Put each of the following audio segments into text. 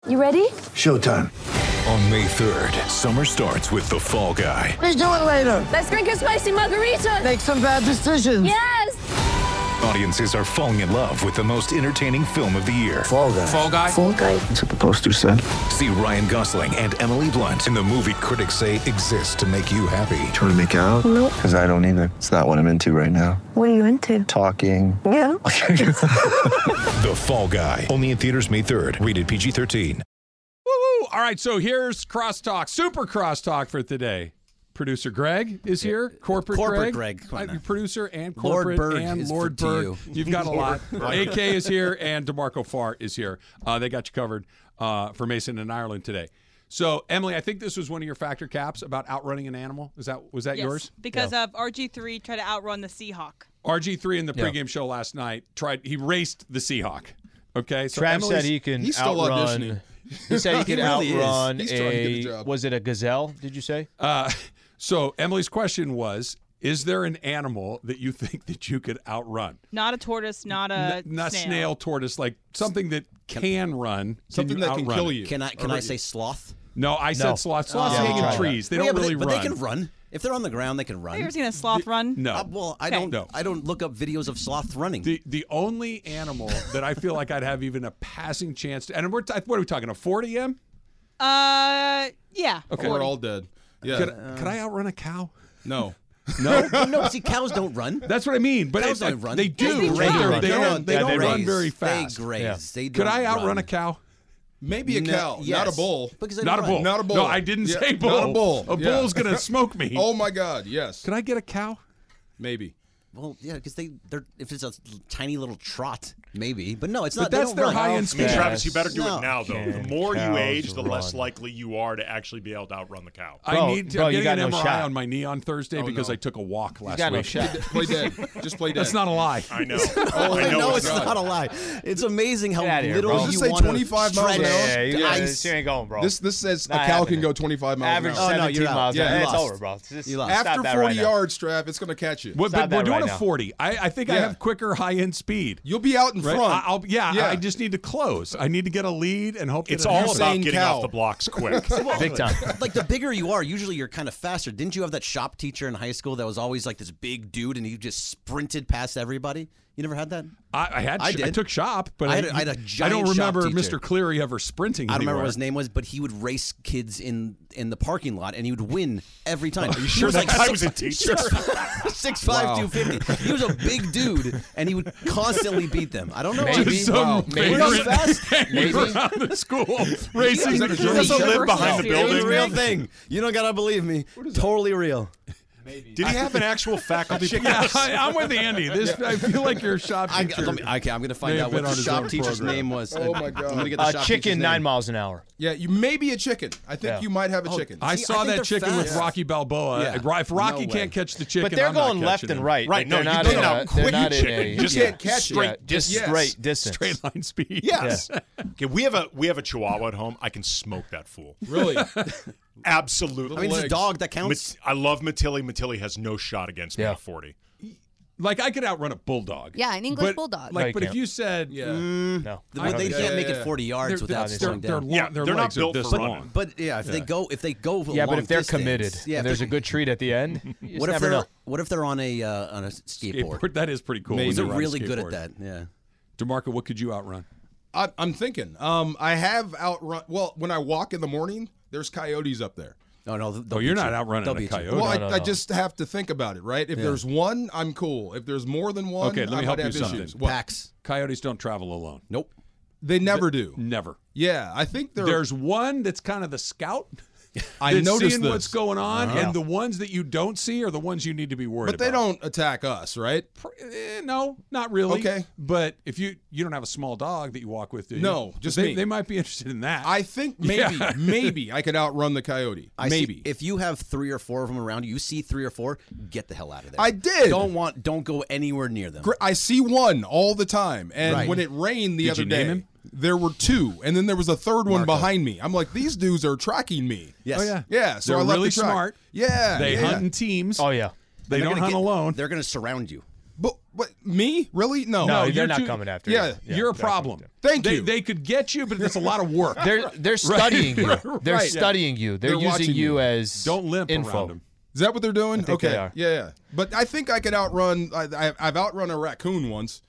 You ready? Showtime. On May 3rd, summer starts with The Fall Guy. Let's do it later. Let's drink a spicy margarita. Make some bad decisions. Yes. Audiences are falling in love with the most entertaining film of the year. Fall Guy. Fall Guy? Fall guy. That's what the poster said. See Ryan Gosling and Emily Blunt in the movie critics say exists to make you happy. Trying to make it out? Nope. Because I don't either. It's not what I'm into right now. What are you into? Talking. Yeah. The Fall Guy. Only in theaters May 3rd. Rated PG-13. Woo! All right, so here's crosstalk, super crosstalk for today. Producer Greg is here. Corporate Greg. Come on now. Producer and Lord corporate Berg and is Lord to Berg. you. You've got a lot. AK is here and DeMarco Farr is here. They got you covered for Mason and Ireland today. So, Emily, I think this was one of your factor caps about outrunning an animal. Was that Yes, yours? because of RG3 tried to outrun the Seahawk. RG3 in the pregame show last night he raced the Seahawk. Okay, so Trav said he can He's still outrun. auditioning. He said he can really is. outrun He's trying to get the a. job. Was it a gazelle? Did you say? So Emily's question was: is there an animal that you think that you could outrun? Not a tortoise, not a Not snail, tortoise, like something that can run. Something you that can outrun kill it? you. Can I say sloth? No, I said sloth. Sloths Yeah, hang in try trees. They Well, don't yeah, really but run. they can run. If they're on the ground, they can run. Have you ever seen a sloth run? No. Well, I No. don't look up videos of sloth running. The only animal that I feel like I'd have even a passing chance to, and what are we talking, a 40 M? Yeah. Okay. We're all dead. Yeah. Could I outrun a cow? No. no, see, cows don't run. That's what I mean. But Cows don't run. They do. Yes, they but do. they don't Yeah, they run race. very fast. They graze. Yeah. They Could don't I outrun run. a cow? Maybe a cow, Yes. not a bull. Because they Not a don't run. bull. Not a bull. No, I didn't Yeah, say bull. not a bull. A Yeah. bull's gonna smoke me. Oh my God, yes. Could I get a cow? Maybe. Well, yeah, because they're if it's a tiny little trot, maybe. But no, it's But not. that's they don't their run. high-end speed. Yeah. Travis, you better do No. it now, though. Can The more you cows age, the less run? likely you are to actually be able to outrun the cow. I need to. bro, I'm you getting got an no MRI shot. on my knee on Thursday because no. I took a walk last got no week. shot. Play dead. Just play dead. That's not a lie. I know. Oh, I know it's God. not a lie. It's amazing how Get outta here, little bro. you Just say want 25 miles an hour. Yeah, you, ice. you ain't going, bro. This says Not a cow can happening. go 25 miles Average an hour. no, 17 you're out. miles. Yeah, an hour. you It's lost. over, bro. Just You lost. stop After that 40 right now. yards, Trav, it's going to catch you. But Stop we're that doing right a now. 40. I think I Yeah. have quicker high-end speed. You'll be out in Right? front. Yeah, Yeah. I just need to close. I need to get a lead and hope It's that it all happens. about saying getting cow. off the blocks quick. Big time. Like the bigger you are, usually you're kind of faster. Didn't you have that shop teacher in high school that was always like this big dude and he just sprinted past everybody? You never had that? I did. took shop, but I had a I giant don't remember shop teacher. Mr. Cleary ever sprinting I don't remember anywhere. what his name was, but he would race kids in the parking lot, and he would win every time. Are you sure that guy was a teacher? 6'5", 250. He was a big dude, and he would constantly beat them. I don't know. Maybe. Just some Maybe. We're not vagrant fast. hanging around the school racing. Is that a He joke? doesn't live behind the It was a building. real thing. You don't gotta believe me. Totally real. Did he have an actual faculty? Yeah, I'm with Andy. I feel like you're a shop teacher. I'm gonna May find have out been what on the his shop own teacher's program. name was. Oh, my God. I'm gonna get the shop teacher's Chicken, name. 9 miles an hour. Yeah, you may be a chicken. I think Yeah. you might have a chicken. I See, saw I think that they're chicken with fast. Rocky Balboa. Yeah. If Rocky No can't way. catch the chicken, But they're I'm not going left catching and him. right. Right, Like, no, they're you not get in out a, quick they're not in chicken. a Just yeah, can't catch it. straight, just Yes. straight distance. Straight line speed. Yes. Okay, we have a Chihuahua at home. I can smoke that fool. Really? Absolutely. I mean, it's a legs. dog that counts. I love Matilli. Matilli has no shot against me Yeah. at 40. Like I could outrun a bulldog. Yeah, an English but, bulldog. Like, No, you but if can't. you said, Yeah. No. They can't make yeah. it 40 yards without slowing they're down. long, Yeah, their they're not legs are built this for long. running. But yeah, if they go Yeah, long but if they're distance, committed yeah, and there's a good treat at the end, you just what if never they're know. what if they're on a skateboard? That is pretty cool. when They're you ride a really good at skateboard. that. Yeah. DeMarco, what could you outrun? I'm thinking. I have outrun. Well, when I walk in the morning, there's coyotes up there. Oh no! Oh, you're not outrunning a coyote. Well, No, I just have to think about it, right? If there's one, I'm cool. If there's more than one, Okay, let me I help might you have something. issues. What? Packs. Coyotes don't travel alone. Nope. They never do. Never. Yeah, I think There's one that's kind of the scout. I that's noticed seeing this. what's going on, and the ones that you don't see are the ones you need to be worried But they about. don't attack us, right? No, not really. Okay. But if you don't have a small dog that you walk with, do you? No, just they, me. They might be interested in that. I think maybe, Yeah. maybe I could outrun the coyote. I see- maybe. if you have 3 or 4 of them around you see 3 or 4, get the hell out of there. I did. Don't go anywhere near them. I see one all the time, and Right. when it rained the Did other you day, name him? there were 2, and then there was a third one behind me. I'm like, these dudes are tracking me. Yes. Oh yeah, Yeah, so they're I left really the track. smart. Yeah, They yeah. hunt in teams. Oh, yeah. They They're don't gonna hunt alone. They're going to surround you. But What, me? Really? No. No, you're they're not too- coming after Yeah, you. You're a they're problem. coming Thank They- you. They could get you, but it's a lot of work. They're studying you. They're Right. studying you. They're They're using watching you you. as Don't limp info. around them. Is that what they're doing? think Okay. they are. Yeah. But I think I could outrun. I've outrun a raccoon once.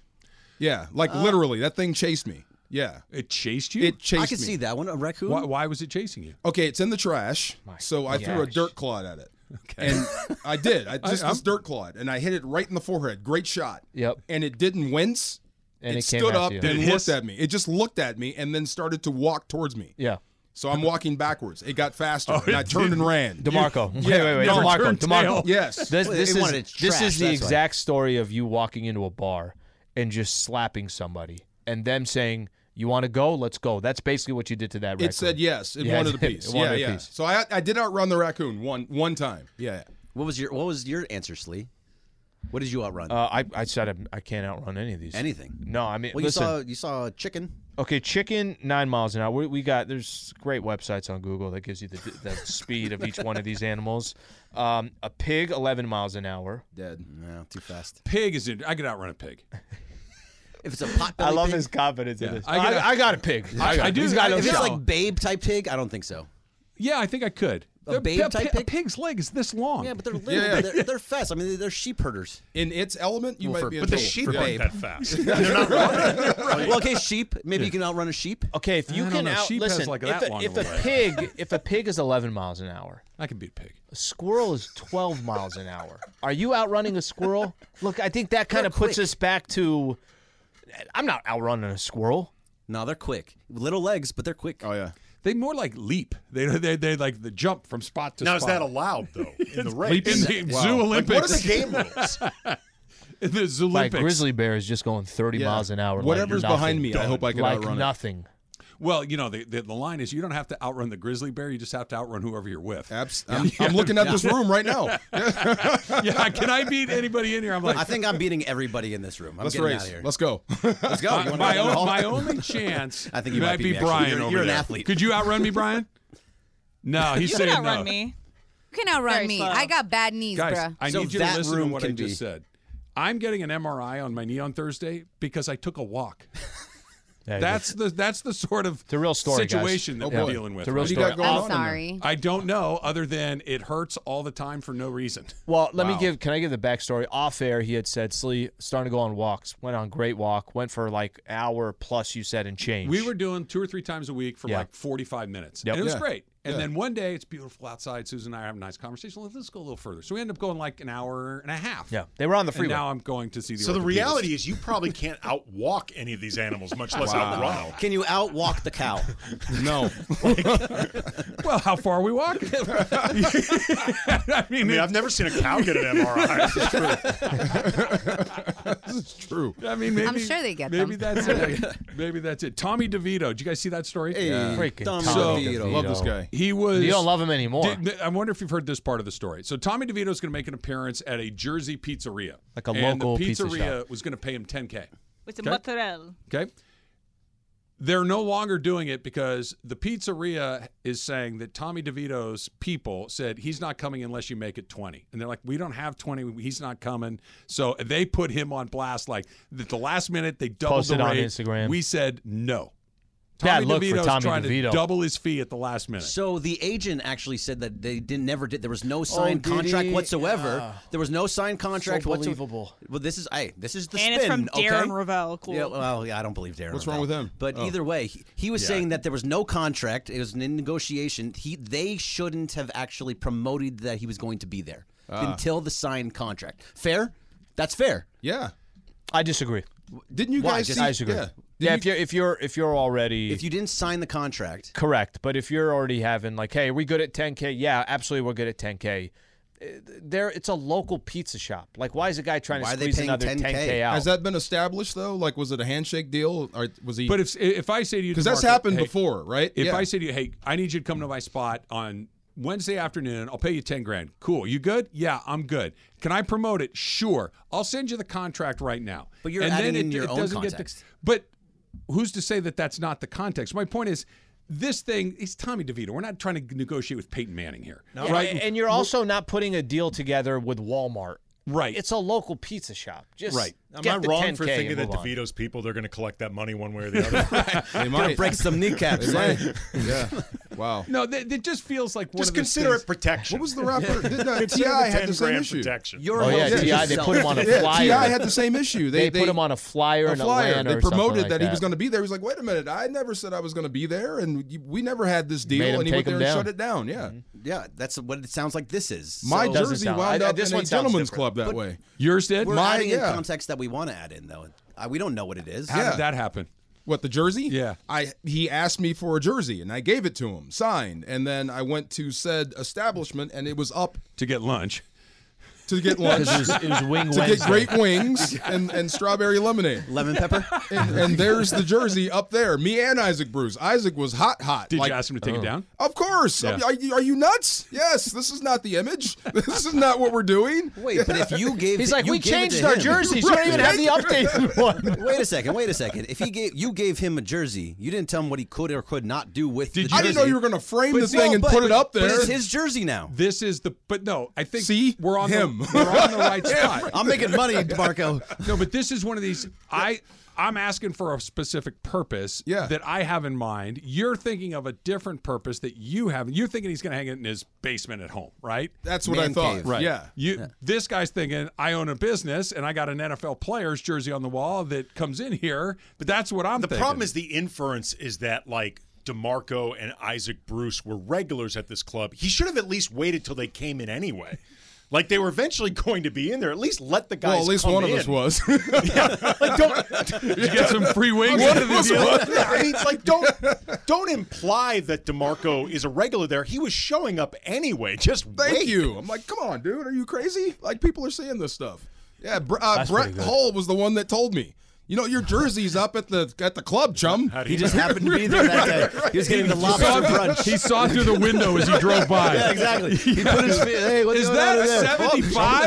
Yeah, like literally, that thing chased me. Yeah, It chased you? it chased me. I could see that one. A raccoon. Why was it chasing you? Okay, it's in the trash, so I threw a gosh. dirt clod at it. Okay. And I did. This dirt clod, and I hit it right in the forehead. Great shot. Yep. And it didn't wince. And it came stood after up you. and Did it looked hiss? at me. It just looked at me and then started to walk towards me. Yeah. So I'm walking backwards. It got faster, Oh, and I it turned did. and ran. DeMarco. Yeah, Wait. no, DeMarco. turned DeMarco. tail. Yes. This Well, this they wanted is it this trash, is the that's why. exact story of you walking into a bar and just slapping somebody and them saying, "You want to go? Let's go." That's basically what you did to that raccoon. It said yes. It Yeah, wanted it a did. piece. It wanted yeah, a yeah. piece. So I did outrun the raccoon one time. Yeah. What was your answer, Slee? What did you outrun? I said I can't outrun any of these. Anything. No, I mean, Well, listen. you saw a chicken. Okay, chicken 9 miles an hour. We got there's great websites on Google that gives you the speed of each one of these animals. A pig 11 miles an hour. Dead. No, too fast. Pig is in. I could outrun a pig. If it's a potbelly I love pig, his confidence in Yeah. this. I got a pig. I do. He's got no if it's shot. like Babe type pig, I don't think so. Yeah, I think I could. A Babe type A pig? pig's leg is this long. Yeah, but they're little. Yeah. They're fast. I mean, they're sheep herders. In its element, you Well, might for- be in but the trouble. Sheep For aren't Babe. that fast. They're not running. Well, okay, sheep. Maybe you can outrun a sheep. Okay, if you I don't can know. out Sheep has listen, like if, that a, long if of a a leg. pig is 11 miles an hour, I can beat a pig. a squirrel is 12 miles an hour. Are you outrunning a squirrel? Look, I think that kind of puts quick. us back to I'm not outrunning a squirrel. No, they're quick. Little legs, but they're quick. Oh yeah. They more like leap. They like the jump from spot to Now, spot. is that allowed, though, in the race? in the Zoo Like, Olympics? what are the game rules? In the Zoo Like Olympics. grizzly bear is just going 30 Yeah. miles an hour. Whatever's like behind nothing. me, I hope I can like outrun nothing. Well, you know, the line is you don't have to outrun the grizzly bear. You just have to outrun whoever you're with. it. I'm looking at this room right now. Yeah, can I beat anybody in here? I'm like, I think I'm beating everybody in this room. I'm Let's getting race. out of here. Let's go. Let's go. You wanna my, go down the hall? my only chance I think you might might be beat me, actually. Brian You're- over you're an there. athlete. Could you outrun me, Brian? No, he's You saying can no. outrun me. You can outrun Very me. slow. I got bad knees, Guys, bruh. I So need you to that listen to room what I can just be- said. I'm getting an MRI on my knee on Thursday because I took a walk. Yeah, That's the sort of a real story, guys. situation that Oh, we're boy. dealing with. It's a real right What do you story. got going I'm on in there? sorry. I don't know, other than it hurts all the time for no reason. Well, let me Wow. give. Can I give the backstory? Off air, he had said, "Slee, starting to go on walks. Went on great walk. Went for like hour plus. You said and change. We were doing 2 or 3 times a week for Yeah. like 45 minutes. Yep. And it was Yeah. great. And Yeah. then one day, it's beautiful outside. Susan and I are having a nice conversation. Let's go a little further. So we end up going like an hour and a half. Yeah, they were on the And freeway. now I'm going to see the So the orthopedist. reality is you probably can't outwalk any of these animals, much less outrun them. Can you outwalk the cow? No. Well, how far are we walking? I mean, I mean, I've never seen a cow get an MRI. This is true. I mean, maybe, I'm sure they get maybe them. that's it. Maybe that's it. Tommy DeVito. Did you guys see that story? Hey, Freaking Tommy Tommy DeVito. Love this guy. He was. You don't love him anymore. I wonder if you've heard this part of the story. So Tommy DeVito is going to make an appearance at a Jersey pizzeria, Like a and local the pizza pizzeria shop. was going to pay him $10K. With the Okay. mozzarella. Okay. They're no longer doing it because the pizzeria is saying that Tommy DeVito's people said he's not coming unless you make it 20. And they're like, we don't have 20. He's not coming. So they put him on blast. Like at the last minute, they doubled Posted the on rate. Instagram. We said no. Bad Tommy look for DeVito's Tommy trying DeVito. to double his fee at the last minute. So the agent actually said that they never did. There was no signed did contract he? whatsoever. Yeah. There was no signed contract So whatsoever. believable. Well, this is the And it's spin. from Darren okay? Ravel. Cool. Yeah, well, yeah, I don't believe Darren. What's Ravel. wrong with him? But Oh. either way, he was saying that there was no contract. It was in negotiation. They shouldn't have actually promoted that he was going to be there until the signed contract. Fair? That's fair. Yeah. I disagree. Didn't you Why? guys Just- see? I disagree. Yeah. Yeah, Didn't if you're already If you didn't sign the contract, correct, but if you're already having like, hey, are we good at 10K? Yeah, absolutely, we're good at 10K. It's a local pizza shop. Like, why is a guy trying Why to are they squeeze paying another 10K? out? Has that been established though? Like, was it a handshake deal, or was he? But if I say to you, because that's DeMarco, happened hey, before, right? If Yeah. I say to you, hey, I need you to come to my spot on Wednesday afternoon, I'll pay you $10,000. Cool. You good? Yeah, I'm good. Can I promote it? Sure. I'll send you the contract right now. But you're and adding then in your own doesn't context. But who's to say that that's not the context? My point is, this thing, he's Tommy DeVito. We're not trying to negotiate with Peyton Manning here. Yeah, right? and you're also not putting a deal together with Walmart Right. It's a local pizza shop. Just Right. get Am I the wrong 10K for thinking and that move on. DeVito's people, they're going to collect that money one way or the other? They Gonna might. break some kneecaps. They might. Yeah. Wow. No, it just feels like one Just of those consider things. it protection. What was the rapper? Consider the T.I. had 10 the same grand issue. protection. Your Oh, yeah, host T.I., is they put him on a Yeah, flyer. T.I. had the same issue. They put him on a flyer in Atlanta They or something promoted like that he was going to be there. He was like, wait a minute, I never said I was going to be there, and we never had this deal. Made him And he went take there him and down. shut it down. Yeah. Yeah, that's what it sounds like this is. My So- Doesn't jersey sound- wound I- up this in a one sounds gentleman's different. club that way. Yours did? We're My- adding yeah. in context that we want to add in, though. We don't know what it is. How Yeah. did that happen? What, the jersey? Yeah. He asked me for a jersey, and I gave it to him, signed. And then I went to said establishment, and it was up To get lunch. to get lunch, Because it was Wing to Wednesday. get great wings and strawberry lemonade. Lemon pepper? And there's the jersey up there. Me and Isaac Bruce. Isaac was hot. Did like, you ask him to take it down? Of course. Yeah. Are you nuts? Yes. This is not the image. This is not what we're doing. Wait, but if you gave He's like, you we gave it changed to our him- jerseys. You don't even have the updated one. Wait a second. If you gave him a jersey, you didn't tell him what he could or could not do with the jersey. I didn't know you were going to frame But the see- thing no, and but- put it up there. But it's his jersey now. This is but no, I think See? we're on Him. we're on the right spot. I'm making money, DeMarco. No, but this is one of these. I'm asking for a specific purpose that I have in mind. You're thinking of a different purpose that you have. You're thinking he's going to hang it in his basement at home, right? That's what I Man thought. cave. Right. Yeah. This guy's thinking, I own a business and I got an NFL player's jersey on the wall that comes in here. But that's what I'm The thinking. problem is the inference is that, like, DeMarco and Isaac Bruce were regulars at this club. He should have at least waited till they came in anyway. Like, they were eventually going to be in there. At least let the guys Well, at least come one of in. us was. Like, don't Did you get some free wings One into of the us deal? was. Yeah, I mean, like, don't imply that DeMarco is a regular there. He was showing up anyway. Just Thank wait. you. I'm like, come on, dude. Are you crazy? Like, people are seeing this stuff. Yeah, That's Brett pretty good. Hull was the one that told me. You know, your jersey's up at the club, chum. How do He you just know? happened to be there that day. He was getting the lobster brunch. He saw through the window as he drove by. Yeah, exactly. He put his feet. Hey, what's Is going on that in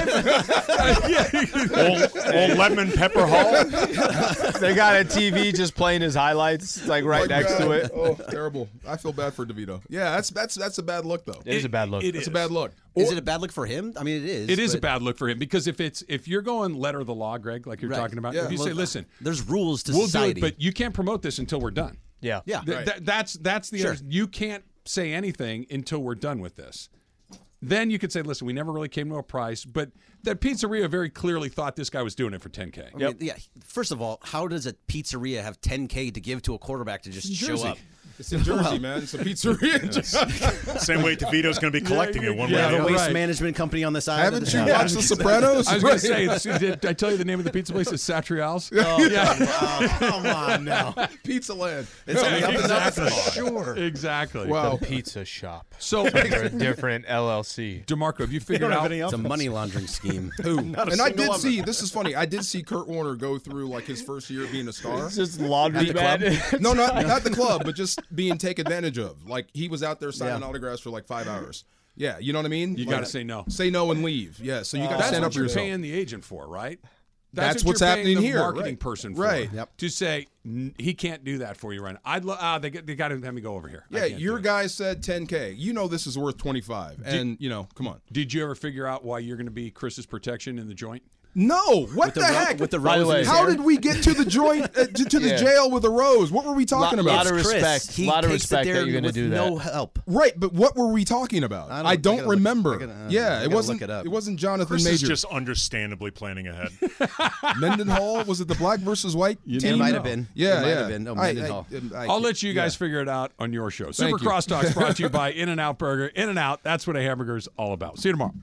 there? 75? Old lemon pepper Hall. They got a TV just playing his highlights, like right next to it. Oh, terrible. I feel bad for DeVito. Yeah, that's a bad look, though. It is a bad look. It It's is a bad look. Is it a bad look for him? I mean, it is. It is a but- bad look for him because if you're going letter of the law, Greg, like you're Right. talking about, Yeah. if you Well, say, listen, there's rules to we'll society. do it, but you can't promote this until we're done. Yeah. Yeah. That's the Sure. you can't say anything until we're done with this. Then you could say, listen, we never really came to a price, but that pizzeria very clearly thought this guy was doing it for $10K. I mean, yeah. First of all, how does a pizzeria have $10K to give to a quarterback to just show Jersey. up? It's in Jersey, man. It's a pizzeria. Same way DeVito's going to be collecting it one way yeah, or the The other. waste right. management company on this island. Haven't you watched The Sopranos? I was going to say, did I tell you the name of the pizza place? It's Satrial's. Come on now. Pizza Land. It's on the up and up. Exactly. Sure. Exactly. Wow. The pizza shop. So, They're a different LLC. DeMarco, have you You figured don't have out? any It's a else. money laundering scheme. Who? Not a And I single did of see, them. this is funny, I did see Kurt Warner go through like his first year being a star. It's just laundry At the mat. No, not the club, but just being taken advantage of. Like he was out there signing Yeah. autographs for like 5 hours. Yeah, you know what I mean? You Like, got to say no. Say no and leave. Yeah, so you got to That's stand what up for you're yourself. paying the agent for, right? That's what what's you're paying happening the here, marketing right. person for. Right. Yep. To say he can't do that for you, right? They got to have me go over here. I Yeah, can't your do it. guy said 10K. You know this is worth 25, and you know, come on. Did you ever figure out why you're going to be Chris's protection in the joint? No, what the ro- heck? with the By the rose in way- his How hair? did we get to the joint to the Yeah. jail with a rose? What were we talking about? Lot of Chris. respect. He Lot of takes it respect that there you're gonna with do no that. help. Right, but what were we talking about? I I don't- don't remember. I Yeah, it gotta wasn't. look it up. It wasn't Jonathan Chris is Major. just understandably planning ahead. Mendenhall, was it the black versus white team? It might have been. Yeah, It might yeah. have been. No, I- Mendenhall. I'll let you guys figure it out on your show. Super Thank you. Crosstalk's brought to you by In-N-Out Burger. In-N-Out, that's what a hamburger's all about. See you tomorrow.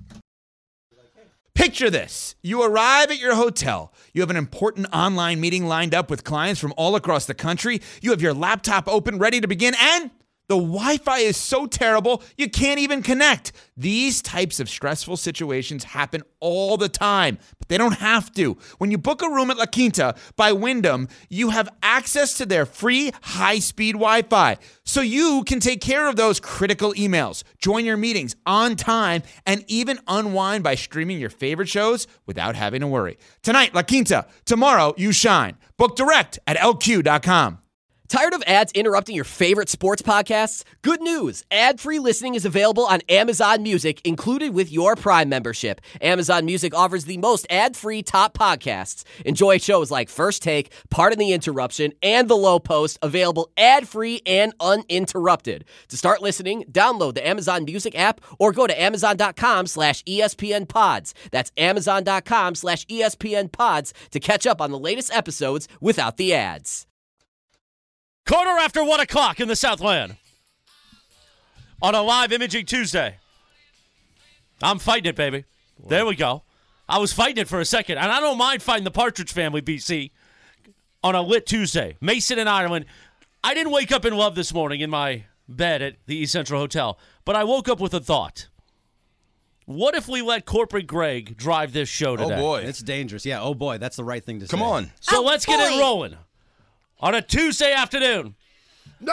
Picture this. You arrive at your hotel. You have an important online meeting lined up with clients from all across the country. You have your laptop open, ready to begin, and the Wi-Fi is so terrible, you can't even connect. These types of stressful situations happen all the time, but they don't have to. When you book a room at La Quinta by Wyndham, you have access to their free high-speed Wi-Fi, so you can take care of those critical emails, join your meetings on time, and even unwind by streaming your favorite shows without having to worry. Tonight, La Quinta. Tomorrow, you shine. Book direct at LQ.com. Tired of ads interrupting your favorite sports podcasts? Good news! Ad-free listening is available on Amazon Music, included with your Prime membership. Amazon Music offers the most ad-free top podcasts. Enjoy shows like First Take, Pardon the Interruption, and The Low Post, available ad-free and uninterrupted. To start listening, download the Amazon Music app or go to amazon.com/ESPN Pods. That's amazon.com/ESPN Pods to catch up on the latest episodes without the ads. Quarter after 1 o'clock in the Southland on a live Imaging Tuesday. I'm fighting it, baby. There we go. I was fighting it for a second, and I don't mind fighting the Partridge Family, BC, on a lit Tuesday. Mason and Ireland. I didn't wake up in love this morning in my bed at the East Central Hotel, but I woke up with a thought. What if we let Corporate Greg drive this show today? Oh, boy. It's dangerous. Yeah, oh, boy. That's the right thing to say. Come on. So let's get it rolling. On a Tuesday afternoon. Good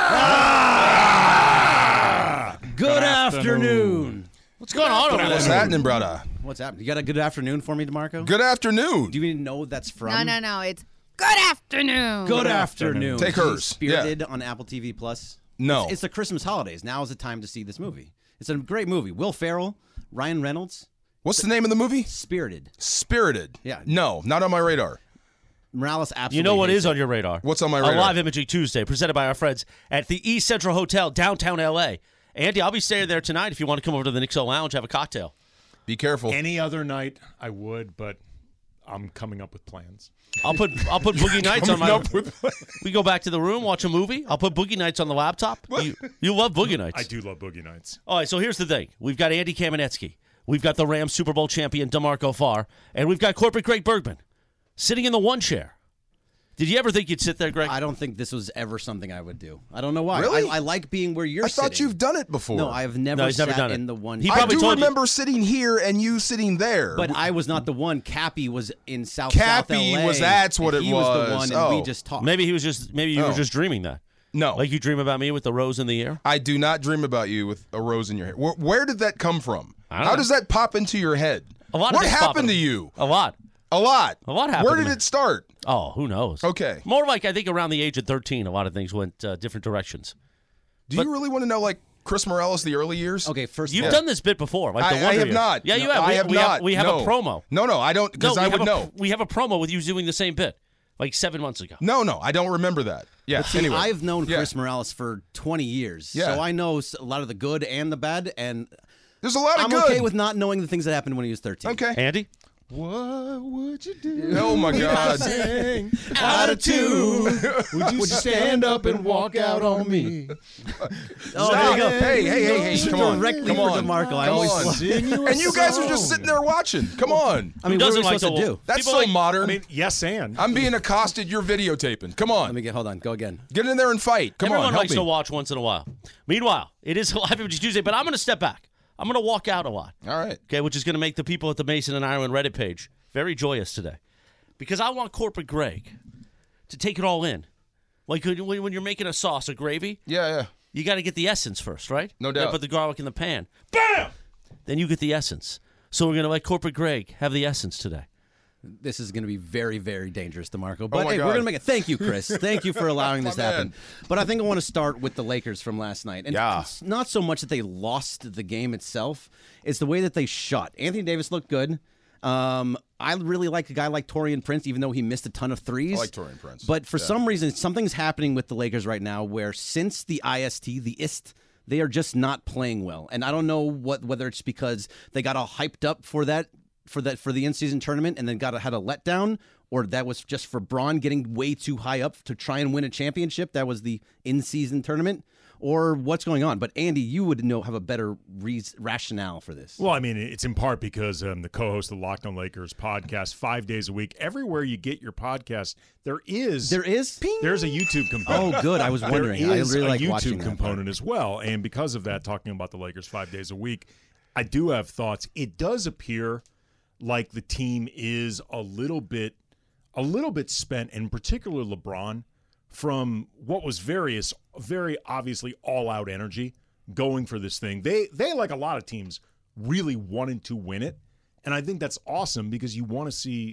afternoon. What's going on over there? What's happening, brother? What's happening? You got a good afternoon for me, DeMarco? Good afternoon. Do you even know what that's from? No. It's good afternoon. Good afternoon. Take hers. Spirited on Apple TV Plus. No. It's the Christmas holidays. Now is the time to see this movie. It's a great movie. Will Ferrell, Ryan Reynolds. What's the name of the movie? Spirited. Spirited. Yeah. No, not on my radar. Morales absolutely. You know what hates is it. on your radar? What's on my A radar? live Imaging Tuesday presented by our friends at the East Central Hotel, downtown L.A. Andy, I'll be staying there tonight if you want to come over to the Nixo Lounge, have a cocktail. Be careful. Any other night, I would, but I'm coming up with plans. I'll put Boogie Nights on my. We go back to the room, watch a movie. I'll put Boogie Nights on the laptop. You love Boogie Nights. I do love Boogie Nights. All right, so here's the thing. We've got Andy Kamenetsky. We've got the Rams Super Bowl champion DeMarco Farr. And we've got corporate Greg Bergman sitting in the one chair. Did you ever think you'd sit there, Greg? I don't think this was ever something I would do. I don't know why. Really? I like being where you're sitting. I thought you've done it before. No, I have never he's never sat done it. in the one. He I probably do told you. remember sitting here and you sitting there. But I was not the one. Cappy was in South Cappy LA. was- that's what and it he was the was. one, and Oh. we just talked. Maybe you were just dreaming that. No. Like you dream about me with the rose in the air? I do not dream about you with a rose in your hair. Where did that come from? I don't How know. does that pop into your head? A lot of What things pop happened in- to you? A lot. A lot. A lot happened Where to did me. it start? Oh, who knows? Okay. More like I think around the age of 13, a lot of things went different directions. Do you really want to know, like, Chris Morales, the early years? Okay, first You've of all, done this bit before, like the I Wonder have Years. not. Yeah, you No, have. I have not. We have No. a promo. No, I don't, because No, I we would have know. We have a promo with you doing the same bit, like 7 months ago. No, I don't remember that. Yeah, See, anyway. I've known Yeah. Chris Morales for 20 years, Yeah. so I know a lot of the good and the bad, and There's a lot of I'm good. okay with not knowing the things that happened when he was 13. Okay. Andy? What would you do? Oh, my God. Out of tune. Would you stand up and walk out on me? Oh, there you go. Hey, come on. Directly Come for on. DeMarco. I Come always on. And you guys are just sitting there watching. Come on. I mean, Who what are we doesn't like supposed to to do? That's People so like- modern. I mean, yes, and. I'm being accosted. You're videotaping. Come on. Hold on, go again. Get in there and fight. Come Everyone on, help likes me. to watch once in a while. Meanwhile, it is Live Image Tuesday, but I'm going to step back. I'm going to walk out a lot. All right. Okay, which is going to make the people at the Mason and Ireland Reddit page very joyous today. Because I want Corporate Greg to take it all in. Like when you're making a sauce, a gravy, Yeah. you got to get the essence first, right? No Then doubt. put the garlic in the pan. Bam! Then you get the essence. So we're going to let Corporate Greg have the essence today. This is going to be very, very dangerous, DeMarco. But my hey, God. we're going to make it. Thank you, Chris. Thank you for allowing this to My happen. man. But I think I want to start with the Lakers from last night. And Yeah. it's not so much that they lost the game itself, it's the way that they shot. Anthony Davis looked good. I really like a guy like Taurean Prince, even though he missed a ton of threes. I like Taurean Prince. But for some reason, something's happening with the Lakers right now where since the IST, they are just not playing well. And I don't know whether it's because they got all hyped up for the in-season tournament and then had a letdown, or that was just for Braun getting way too high up to try and win a championship. That was the in-season tournament, or what's going on. But Andy, you would have a better rationale for this. Well, I mean, it's in part because the co-host of the Locked On Lakers podcast 5 days a week. Everywhere you get your podcast, there's a YouTube component. Oh, good. I was wondering. There is I really like a watching YouTube that component as well, and because of that, talking about the Lakers 5 days a week, I do have thoughts. It does appear like the team is a little bit spent, and in particular LeBron, from what was very obviously all-out energy going for this thing. They like a lot of teams really wanted to win it, and I think that's awesome because you want to see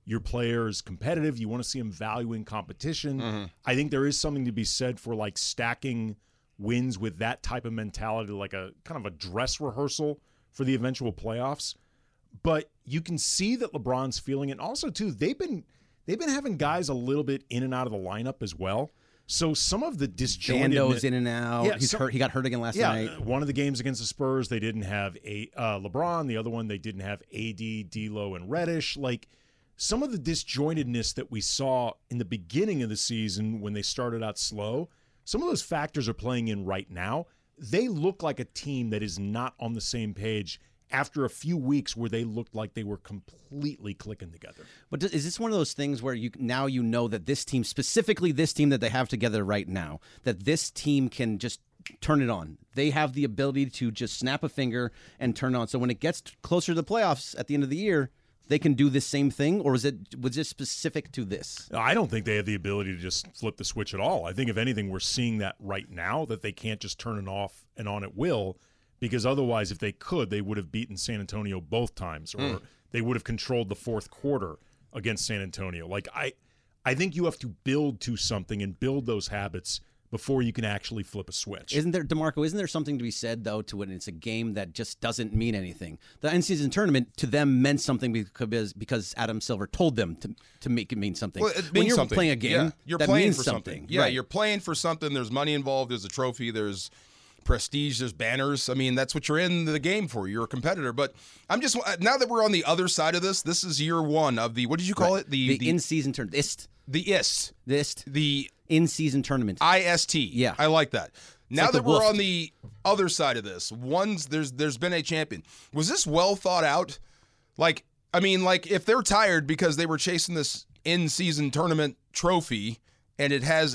your players competitive. You want to see them valuing competition. I think there is something to be said for like stacking wins with that type of mentality, like a kind of a dress rehearsal for the eventual playoffs. But you can see that LeBron's feeling it. And also, too, they've been having guys a little bit in and out of the lineup as well. So some of the disjointedness. Bando's in and out. Yeah, He's hurt. He got hurt again last night. One of the games against the Spurs, they didn't have LeBron. The other one, they didn't have AD, D'Lo, and Reddish. Like some of the disjointedness that we saw in the beginning of the season when they started out slow, some of those factors are playing in right now. They look like a team that is not on the same page after a few weeks where they looked like they were completely clicking together. But is this one of those things where you know that this team, specifically this team that they have together right now, that this team can just turn it on? They have the ability to just snap a finger and turn it on. So when it gets closer to the playoffs at the end of the year, they can do this same thing, or was this specific to this? I don't think they have the ability to just flip the switch at all. I think if anything, we're seeing that right now, that they can't just turn it off and on at will. Because otherwise, if they could, they would have beaten San Antonio both times, or they would have controlled the fourth quarter against San Antonio. Like I think you have to build to something and build those habits before you can actually flip a switch. Isn't there something to be said, though, to when it's a game that just doesn't mean anything? The in-season tournament, to them, meant something because Adam Silver told them to make it mean something. Well, it means when you're something. playing a game, yeah. You're that playing means for something. Yeah, Right. you're playing for something. There's money involved. There's a trophy. There's prestige, there's banners. I mean, that's what you're in the game for. You're a competitor. But I'm just, now that we're on the other side of this is year one of the, what did you call it? The in-season tournament. The in-season tournament. IST. Yeah. I like that. Now like that the we're wolf. on the other side of this, there's been a champion. Was this well thought out? Like, I mean, like if they're tired because they were chasing this in-season tournament trophy and it has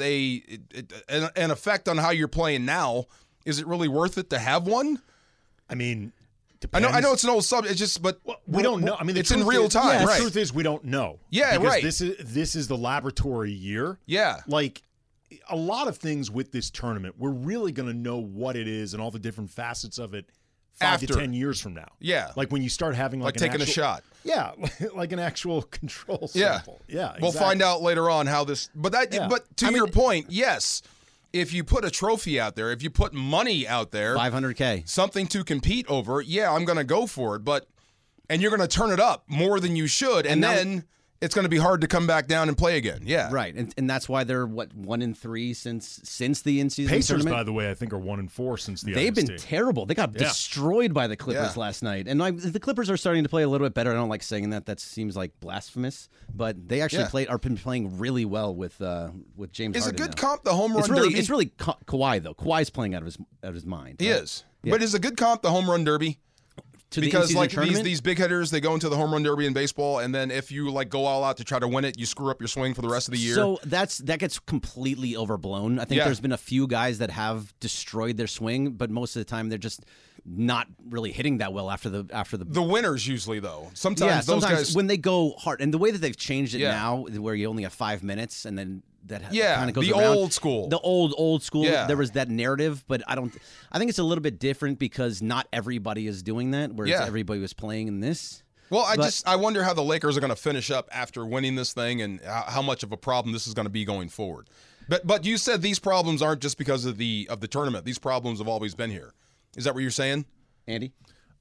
an effect on how you're playing now, is it really worth it to have one? I mean, I know it's an old subject. It's just, but we don't know. I mean, it's in real time. The truth is, we don't know. Yeah, because right. This is the laboratory year. Yeah, like a lot of things with this tournament, we're really going to know what it is and all the different facets of it 5 to 10 years from now. Yeah, like when you start having like taking a shot. Yeah, like an actual control sample. Yeah, exactly. We'll find out later on how this. But to your point, yes. If you put a trophy out there, if you put money out there, $500K, something to compete over, yeah, I'm going to go for it. And you're going to turn it up more than you should, and then it's going to be hard to come back down and play again. Yeah, right. And that's why they're 1-3 since the in-season Pacers, tournament. by the way, I think are 1-4 since the. They've IST. been terrible. They got destroyed by the Clippers last night, and the Clippers are starting to play a little bit better. I don't like saying that; that seems like blasphemous. But they actually are been playing really well with James. Is Harden a good now. comp the home run derby? It's really Kawhi though. Kawhi's playing out of his mind. He is. Yeah. But is a good comp the home run derby? Because like these big hitters, they go into the home run derby in baseball, and then if you like go all out to try to win it, you screw up your swing for the rest of the year. So that gets completely overblown. I think there's been a few guys that have destroyed their swing, but most of the time they're just not really hitting that well after the winners usually though. Sometimes those guys when they go hard, and the way that they've changed it now, where you only have 5 minutes, and then that kind of goes the around. old school. The old school. Yeah. There was that narrative, but I think it's a little bit different because not everybody is doing that, whereas everybody was playing in this. Well, I wonder how the Lakers are going to finish up after winning this thing, and how much of a problem this is going to be going forward. But you said these problems aren't just because of the tournament. These problems have always been here. Is that what you're saying, Andy?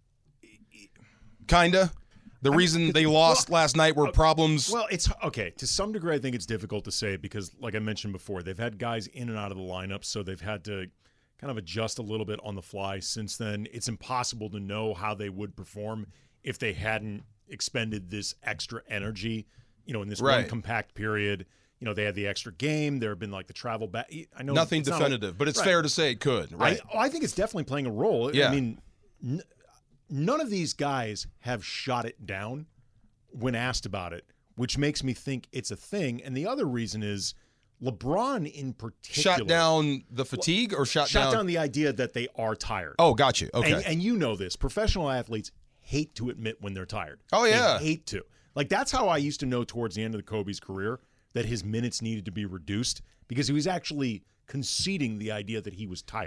Kinda. The reason they lost last night were problems. Well, it's okay. To some degree, I think it's difficult to say because, like I mentioned before, they've had guys in and out of the lineup, so they've had to kind of adjust a little bit on the fly since then. It's impossible to know how they would perform if they hadn't expended this extra energy, in this one compact period. They had the extra game. There have been like the travel back. I know nothing definitive, but it's fair to say it could. Right? I think it's definitely playing a role. Yeah. I mean, none of these guys have shot it down when asked about it, which makes me think it's a thing. And the other reason is LeBron in particular. Shot down the fatigue or shot down the idea that they are tired. Oh, got you. Okay. And you know this. Professional athletes hate to admit when they're tired. Oh, yeah. They hate to. Like, that's how I used to know towards the end of Kobe's career that his minutes needed to be reduced because he was actually conceding the idea that he was tired.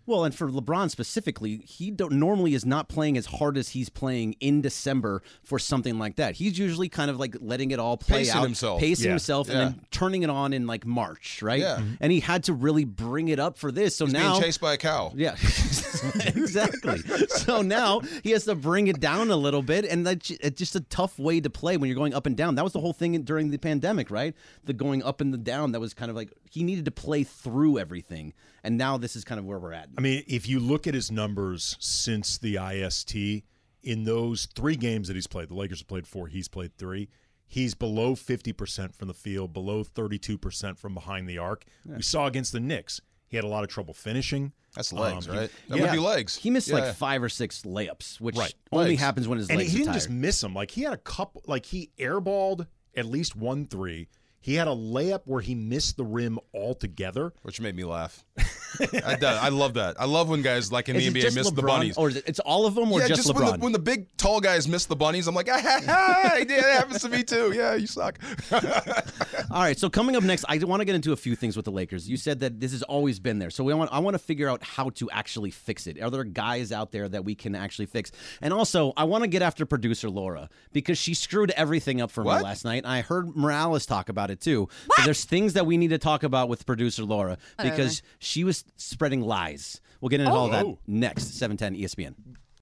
Well, and for LeBron specifically, he normally is not playing as hard as he's playing in December for something like that. He's usually kind of like letting it all play Pacing out, himself. pacing Yeah. himself, Yeah. and then turning it on in like March, right? Yeah. Mhm. And he had to really bring it up for this. So He's now being chased by a cow. Yeah, exactly. So now he has to bring it down a little bit, and it's just a tough way to play when you're going up and down. That was the whole thing during the pandemic, right? The going up and the down. That was kind of like he needed to play through everything, and now this is kind of where we're at. I mean, if you look at his numbers since the IST, in those 3 games that he's played, the Lakers have played 4, he's played 3. He's below 50% from the field, below 32% from behind the arc. Yeah. We saw against the Knicks, he had a lot of trouble finishing. That's legs, right? That would be legs. He missed Yeah. like 5 or 6 layups, which Right. only Legs. happens when his And legs he are didn't tired. just miss them. Like, he had a couple, like, he airballed at least 1 3. He had a layup where he missed the rim altogether. Which made me laugh. I love that. I love when guys like in Is the it NBA just miss the LeBron, bunnies. or is it's all of them, or yeah, just LeBron? when the big tall guys miss the bunnies, I'm like, it happens to me too. Yeah, you suck. All right, so coming up next, I want to get into a few things with the Lakers. You said that this has always been there, so I want to figure out how to actually fix it. Are there guys out there that we can actually fix? And also, I want to get after producer Laura because she screwed everything up for me last night. I heard Morales talk about it too. So there's things that we need to talk about with producer Laura because she was spreading lies. We'll get into all that next. 710 ESPN.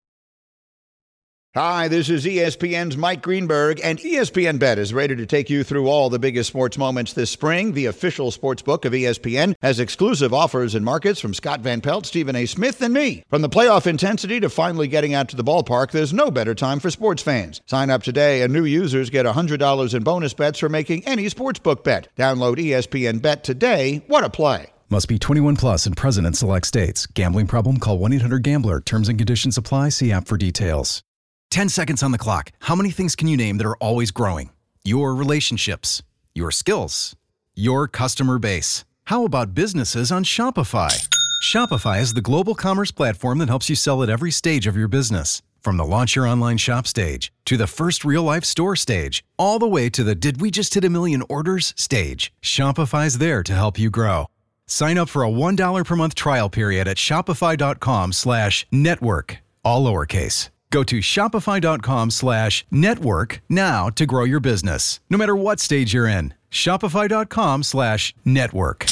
Hi, this is ESPN's Mike Greenberg, and ESPN Bet is ready to take you through all the biggest sports moments this spring. The official sports book of ESPN has exclusive offers and markets from Scott Van Pelt, Stephen A. Smith, and me. From the playoff intensity to finally getting out to the ballpark, there's no better time for sports fans. Sign up today, and new users get $100 in bonus bets for making any sportsbook bet. Download ESPN Bet today. What a play. Must be 21 plus and present in select states. Gambling problem? Call 1-800-GAMBLER. Terms and conditions apply. See app for details. 10 seconds on the clock. How many things can you name that are always growing? Your relationships, your skills, your customer base. How about businesses on Shopify? Shopify is the global commerce platform that helps you sell at every stage of your business. From the launch your online shop stage to the first real-life store stage, all the way to the did we just hit a million orders stage. Shopify's there to help you grow. Sign up for a $1 per month trial period at shopify.com/network, all lowercase. Go to shopify.com/network now to grow your business, no matter what stage you're in. Shopify.com/network.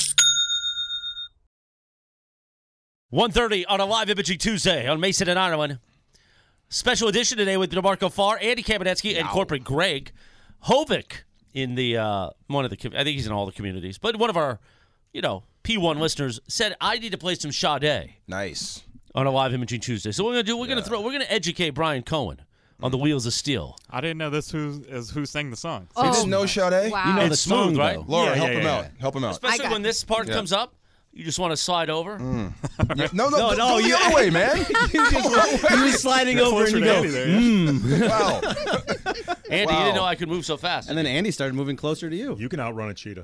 1:30 on a live imaging Tuesday on Mason and Ireland. Special edition today with DeMarco Farr, Andy Kamenetsky, and corporate Greg Hovick in the one of the. I think he's in all the communities, but one of our, P1 listeners said I need to play some Sade. Nice. On a live imaging Tuesday. So what we're going to we're going to educate Brian Cohen on the Wheels of Steel. I didn't know who sang the song. So you didn't know Sade? Wow. You know It's the song, smooth, right? though. Laura, Yeah, help yeah, him yeah, out. yeah. Help him out. Especially when this part comes up, you just want to slide over. No, go the other way, man. You were sliding over and you go, Wow. Andy, you didn't know I could move so fast. And then Andy started moving closer to you. You can outrun a cheetah.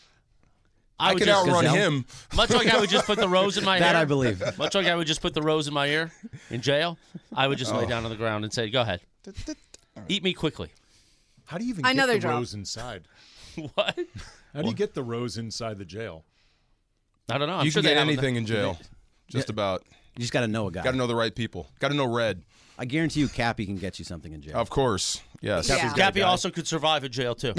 I would can just- outrun Gazelle. him. Much like I would just put the rose in my hair. That I believe. Much like I would just put the rose in my ear in jail, I would just Oh. lay down on the ground and say, go ahead. Eat me quickly. How do you even Another get the drop. rose inside? What? How do you get the rose inside the jail? I don't know. I'm You sure can they get have anything in jail. Just about. You just got to know a guy. Got to know the right people. Got to know red. I guarantee you Cappy can get you something in jail. Of course. Yes. Yeah. Cappy also could survive in jail, too.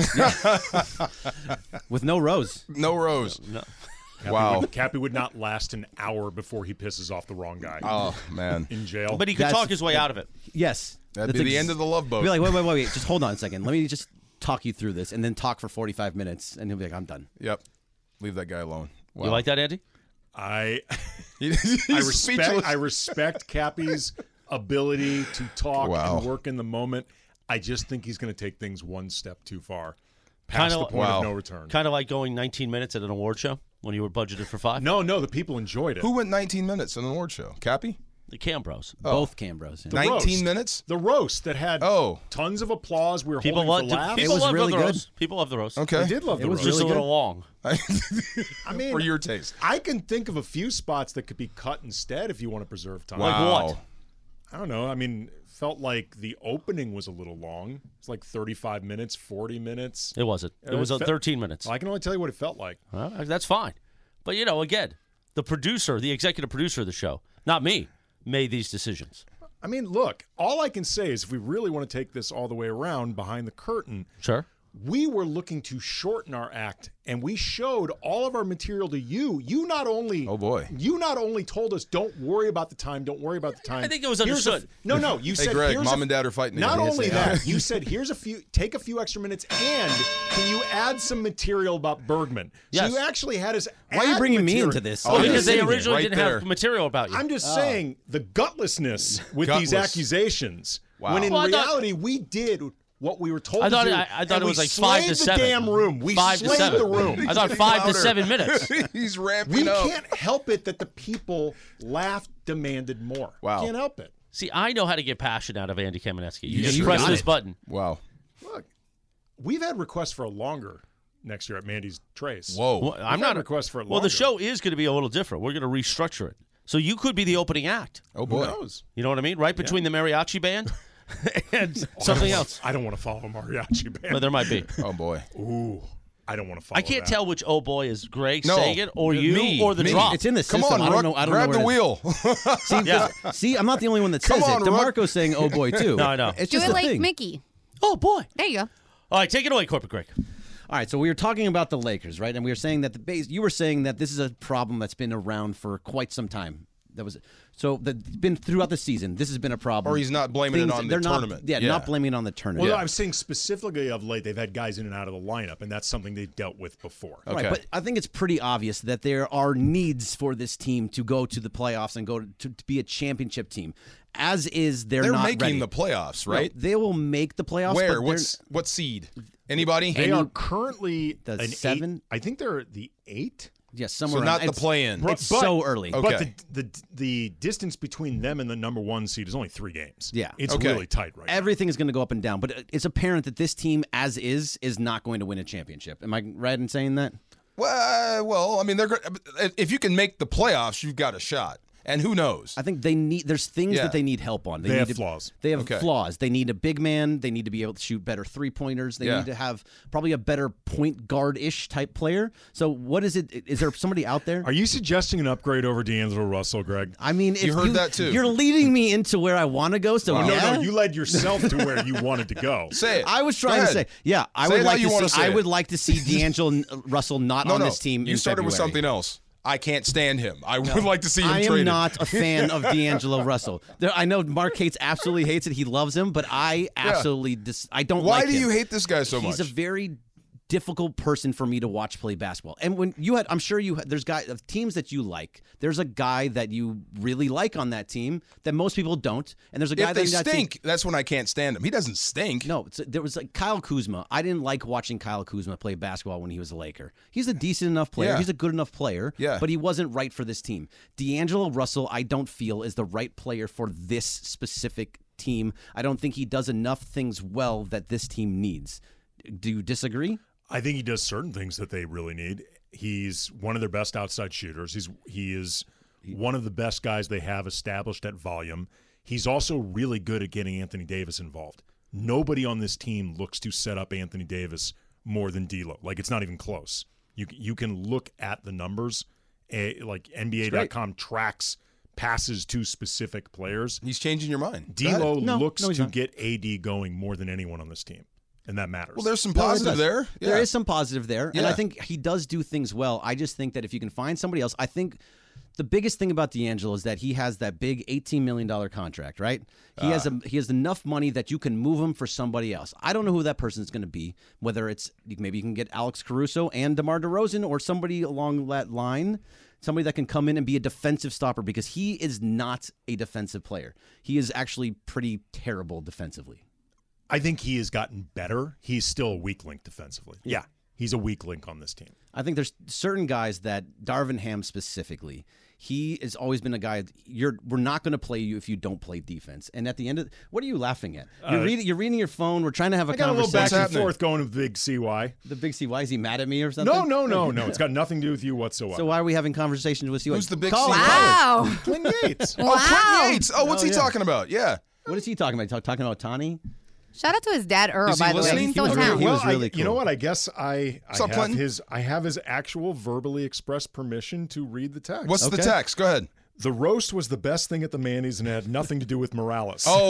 With no rose. No rose. No. Wow. Cappy would not last an hour before he pisses off the wrong guy. Oh, man. In jail. But he could talk his way out of it. Yes. That'd be the end of the love boat. Be like, wait. Just hold on a second. Let me just talk you through this, and then talk for 45 minutes, and he'll be like, I'm done. Yep. Leave that guy alone. Wow. You like that, Andy? I He's speechless. respect Cappy's ability to talk Wow. and work in the moment. I just think he's going to take things one step too far. Past the point of no return. Kind of like going 19 minutes at an award show when you were budgeted for 5. No, the people enjoyed it. Who went 19 minutes in an award show? Cappy? The Cam Bros. Both Cam Bros. The 19 roast. minutes? The roast that had tons of applause. We were People holding love for laughs. people love the roast. People love the roast. Okay. I did love the It was roast. Just a really little long. I mean, For your taste. I can think of a few spots that could be cut instead if you want to preserve time. Like what? I don't know. I mean, felt like the opening was a little long. It's like 35 minutes, 40 minutes. It wasn't. It was 13 minutes. I can only tell you what it felt like. Well, that's fine. But, again, the producer, the executive producer of the show, not me, made these decisions. I mean, look, all I can say is if we really want to take this all the way around behind the curtain, sure, we were looking to shorten our act, and we showed all of our material to you. You not only you not only told us don't worry about the time, don't worry about the time. I think it was understood. No, you said Greg, here's Mom and Dad are fighting Not again. only that, you said take a few extra minutes, and can you add some material about Bergman? Yes. So you actually had us. Why are you add bringing me material. into this? Oh, because they originally didn't have material about you. I'm just saying the gutlessness with these Gutless. accusations. Wow. When in Well, I thought- reality, we did what we were told I thought to do. I thought and it was we like 5 to slayed 7. the damn room. We 5 to slayed 7. the room. I thought 5 to 7 minutes. He's ramping We up. can't help it that the people laughed, demanded more. Wow. Can't help it. See, I know how to get passion out of Andy Kamenetsky. You Yeah, just you press got this it. button. Wow. Look, we've had requests for a longer next year at Mandy's Trace. Whoa. Well, I'm not request for it. Well, the show is going to be a little different. We're going to restructure it. So you could be the opening act. Oh, boy. Who knows? You know what I mean? Right between the mariachi band and something else. I don't want to follow a mariachi band. Well, there might be. Oh, boy. Ooh, I don't want to follow. I can't that. tell which oh boy is Greg No. saying it or you Me. or the Me. drop. It's in the Come system. on, I don't know. I don't grab know the where wheel. See, Yeah. see, I'm not the only one that Come says on, it. Rook. DeMarco's saying, "Oh boy," too. No, I know. It's Do just it a like thing. Mickey. Oh boy. There you go. All right, take it away, Corporate Greg. All right, so we were talking about the Lakers, right? And we were saying that the base. You were saying that this is a problem that's been around for quite some time. That was so that's been throughout the season. This has been a problem. Or he's not blaming it on the they're not- tournament. Yeah, Yeah. not blaming it on the tournament. Well, I'm saying specifically of late, they've had guys in and out of the lineup, and that's something they've dealt with before. Okay. Right, but I think it's pretty obvious that there are needs for this team to go to the playoffs and go to be a championship team. As is, they're not making ready. the playoffs, right? No, they will make the playoffs. Where? But What seed? Anybody? They are currently the an 7. 8. I think they're the 8. Yes, somewhere. So not around. the play-in. It's so early. Okay. But the distance between them and the number 1 seed is only 3 games. Yeah. It's Okay. really tight right now. Everything is going to go up and down, but it's apparent that this team, as is not going to win a championship. Am I right in saying that? Well, I mean, if you can make the playoffs, you've got a shot. And who knows? I think there's things that they need help on. They need have to- flaws. They have Okay. flaws. They need a big man. They need to be able to shoot better 3-pointers. They Yeah. need to have probably a better point guard-ish type player. So what is it? Is there somebody out there? Are you suggesting an upgrade over D'Angelo Russell, Greg? I mean, if You heard that too. You're leading me into where I want to go. So No, yeah. no, you led yourself to where you wanted to go. Say it. I was Go trying to ahead. say, yeah, I Say would it how like you to wanna see. say I it. would like to see D'Angelo Russell not No, on no. this team. You in started with February. something else. I can't stand him. I would like to see him I am traded. not a fan of D'Angelo Russell. I know Mark Cates absolutely hates it. He loves him, but I absolutely I don't Why like do him. you hate this guy so He's much? a very difficult person for me to watch play basketball. And when you had, I'm sure you had, there's guys of teams that you like. There's a guy that you really like on that team that most people don't. And there's a guy If they that stink, that's when I can't stand him. He doesn't stink. No, there was like Kyle Kuzma. I didn't like watching Kyle Kuzma play basketball when he was a Laker. He's a decent enough player. Yeah. He's a good enough player. Yeah. But he wasn't right for this team. D'Angelo Russell, I don't feel is the right player for this specific team. I don't think he does enough things well that this team needs. Do you disagree? I think he does certain things that they really need. He's one of their best outside shooters. He is one of the best guys they have established at volume. He's also really good at getting Anthony Davis involved. Nobody on this team looks to set up Anthony Davis more than D'Lo. Like, it's not even close. You can look at the numbers. Like NBA.com tracks passes to specific players. He's changing your mind. D'Lo No, looks he's to not. get AD going more than anyone on this team. And that matters. Well, there's some No, it positive does. there. Yeah. There is some positive there. And Yeah. I think he does do things well. I just think that if you can find somebody else, I think the biggest thing about D'Angelo is that he has that big $18 million contract, right? He has enough money that you can move him for somebody else. I don't know who that person is going to be, whether it's maybe you can get Alex Caruso and DeMar DeRozan or somebody along that line, somebody that can come in and be a defensive stopper because he is not a defensive player. He is actually pretty terrible defensively. I think he has gotten better. He's still a weak link defensively. Yeah, he's a weak link on this team. I think there's certain guys that Darvin Ham specifically, he has always been a guy. We're not going to play you if you don't play defense. And at the end of, what are you laughing at? You're reading your phone. We're trying to have a I got a little conversation. back and forth going with Big CY. The Big CY, is he mad at me or something? No. It's got nothing to do with you whatsoever. So why are we having conversations with you? Who's the big Call CY? him. Wow. Quinn Yates. Oh, Quentin Yates. Oh, what's he talking about? Yeah. What is he talking about? Talking about Tani? Shout out to his dad, Earl, Is he by the way. listening? He's so He was talented. He was Well, really you know cool. what? I guess I up, Clinton? have his actual verbally expressed permission to read the text. What's the text? Go ahead. The roast was the best thing at the Manny's and had nothing to do with Morales. Oh,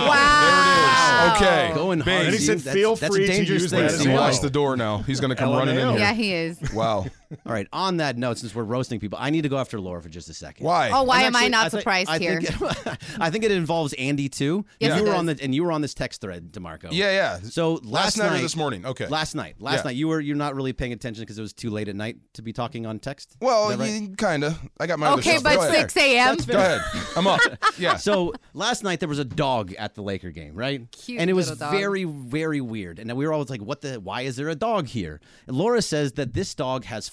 wow. There it is. Okay. Going hard. And he dude. said, That's- feel that's a free to dangerous use thing that to as do. He well. watched the door now. He's going to come running in LMAO. here. Yeah, he is. Wow. All right. On that note, since we're roasting people, I need to go after Laura for just a second. Why? Oh, why I'm am I actually- not think- surprised I here? think I think it involves Andy too. Yes, And it you were does. on and you were on this text thread, DeMarco. Yeah. So Last night or this morning? Okay. Last night. Yeah. You're not really paying attention because it was too late at night to be talking on text. Well, Is that right? kind of. I got my other Okay, stuff. but Go ahead. 6 a.m. That's Go ahead. I'm up. Yeah. So last night there was a dog at the Laker game, right? Cute and it was little dog. very, very weird. And we were always like, why is there a dog here? And Laura says that this dog has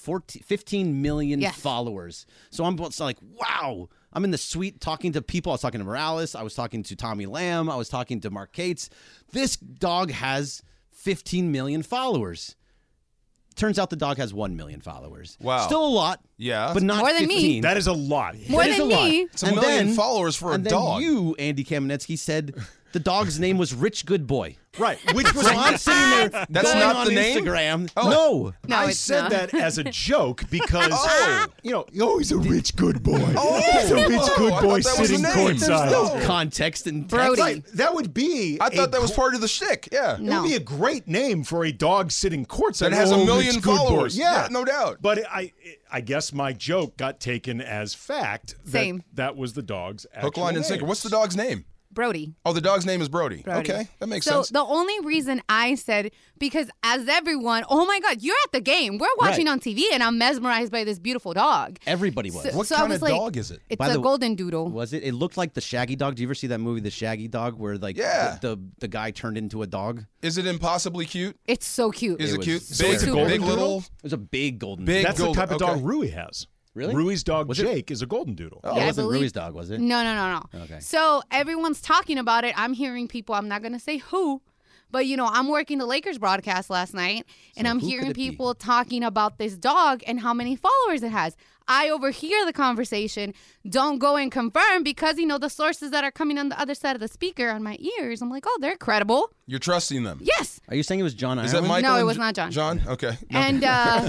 15 million Yes. followers. So I'm like, wow. I'm in the suite talking to people. I was talking to Morales. I was talking to Tommy Lamb. I was talking to Mark Cates. This dog has 15 million followers. Turns out the dog has 1 million followers. Wow. Still a lot. Yeah. But not More than me. 15. That is a lot. More That is than a lot. me. It's a million followers for a and dog. Then you, Andy Kamenetsky, said the dog's name was Rich Good Boy. Right. Which was So I'm sitting there That's going not on the name? Instagram. Oh. No. No, I it's said not. that as a joke because, Oh. he's a rich good boy. Oh. He's a rich good I boy thought that was sitting the name. There's courtside. no- Context and text. Brody. Right, that would be. I thought that was part of the shtick. Yeah. It No. would be a great name for a dog sitting courtside That has a Rich million Good Boy. followers. Yeah. No doubt. But I guess my joke got taken as fact. Same. That was the dog's actual Hook, line, and sinker. name. What's the dog's name? Brody. Oh, the dog's name is Brody. Brody. Okay, that makes so sense. the only reason I said, because as everyone, oh my God, you're at the game. We're watching Right. on TV and I'm mesmerized by this beautiful dog. Everybody was. What so I kind was of like, dog is it? It's By a the- golden doodle. Was it? It looked like the Shaggy Dog. Do you ever see that movie, The Shaggy Dog, where like Yeah. the guy turned into a dog? Is it impossibly cute? It's so cute. Is it was cute? so Big, it's a cute. golden big little. It was a big golden. Big That's the golden- type of okay. dog Rui has. Really? Rui's dog Was it- Jake is a golden doodle. Oh, Yeah, it I wasn't believe- Rui's dog, was it? No. Okay. So everyone's talking about it. I'm hearing people, I'm not going to say who, but I'm working the Lakers broadcast last night and So I'm who could hearing it be? people talking about this dog and how many followers it has. I overhear the conversation, don't go and confirm because, the sources that are coming on the other side of the speaker on my ears, I'm like, oh, they're credible. You're trusting them. Yes. Are you saying it was John Is that Ireland? Michael? No, it and was not John. John? Okay. And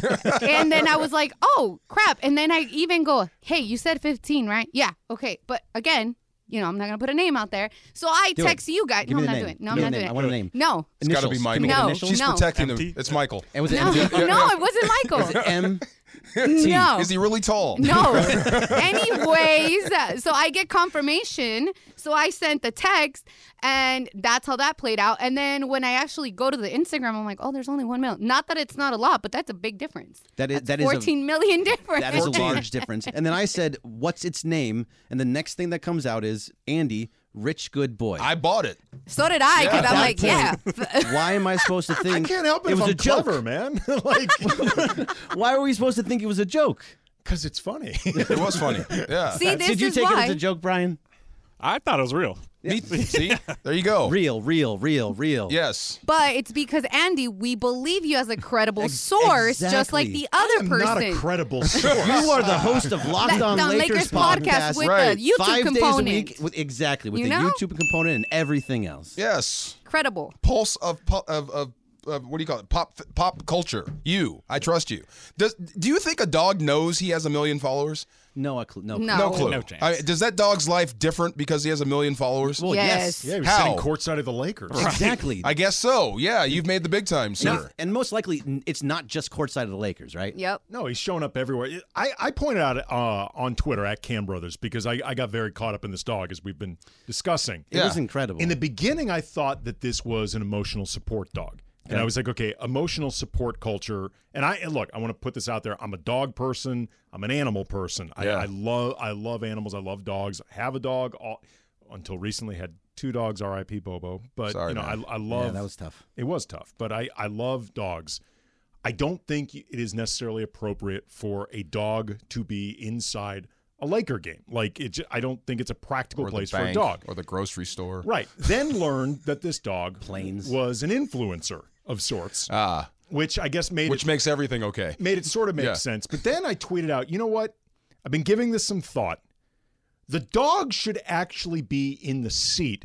and then I was like, oh, crap. And then I even go, hey, you said 15, right? Yeah. Okay. But again, I'm not going to put a name out there. So I Do it. text you guys. Give No, me I'm the not name. doing it. No, Give me I'm the not name. doing I it. want a name. No. It's got to be Initials. Michael. Give me the No. initials. She's No. protecting him. Empty. It's Michael. And was it No, MT? no, it wasn't Michael. Was it M? No. Is he really tall? No. Anyways, so I get confirmation. So I sent the text, and that's how that played out. And then when I actually go to the Instagram, I'm like, oh, there's only 1 million. Not that it's not a lot, but that's a big difference. That is 14 million difference. That is a large difference. And then I said, "What's its name?" And the next thing that comes out is Andy, Rich Good Boy. I bought it. So did I, because I'm like, yeah. Why am I supposed to think I can't help it it if was I'm a joke? clever, man. Like, Why are we supposed to think it was a joke? because it's funny. It was funny. Yeah. See, this Did you is take why. it as a joke, Brian? I thought it was real. See? There you go. Real. Yes. But it's because, Andy, we believe you as a credible source, just like the other I'm person. not a credible source. You are the host of Locked On Lakers Lakers podcast with Right. the YouTube 5 component. days a week, with the You know? YouTube component and everything else. Yes. Credible. Pulse of what do you call it? Pop culture. I trust you. Do you think a dog knows he has 1 million followers? No clue. No. No clue. No chance. Does that dog's life different because he has 1 million followers? Well, Yes. Yeah, he was How? sitting courtside of the Lakers. Exactly. I guess so. Yeah, you've made the big time, sir. No, and most likely, it's not just courtside of the Lakers, right? Yep. No, he's showing up everywhere. I pointed out on Twitter at Cam Brothers because I got very caught up in this dog as we've been discussing. It was incredible. In the beginning, I thought that this was an emotional support dog. And I was like, okay, emotional support culture. And look, I want to put this out there. I'm a dog person. I'm an animal person. Yeah. I love animals. I love dogs. I have a dog until recently. Had 2 dogs. R.I.P. Bobo. But Sorry, I Yeah, love. that was tough. It was tough, but I love dogs. I don't think it is necessarily appropriate for a dog to be inside a Laker game. Like I don't think it's a practical Or the place for a bank, dog. or the grocery store. Right. Then learned that this dog Planes. was an influencer of sorts. Which I guess Which makes everything okay. made it sort of make Yeah. sense. But then I tweeted out, you know what? I've been giving this some thought. The dog should actually be in the seat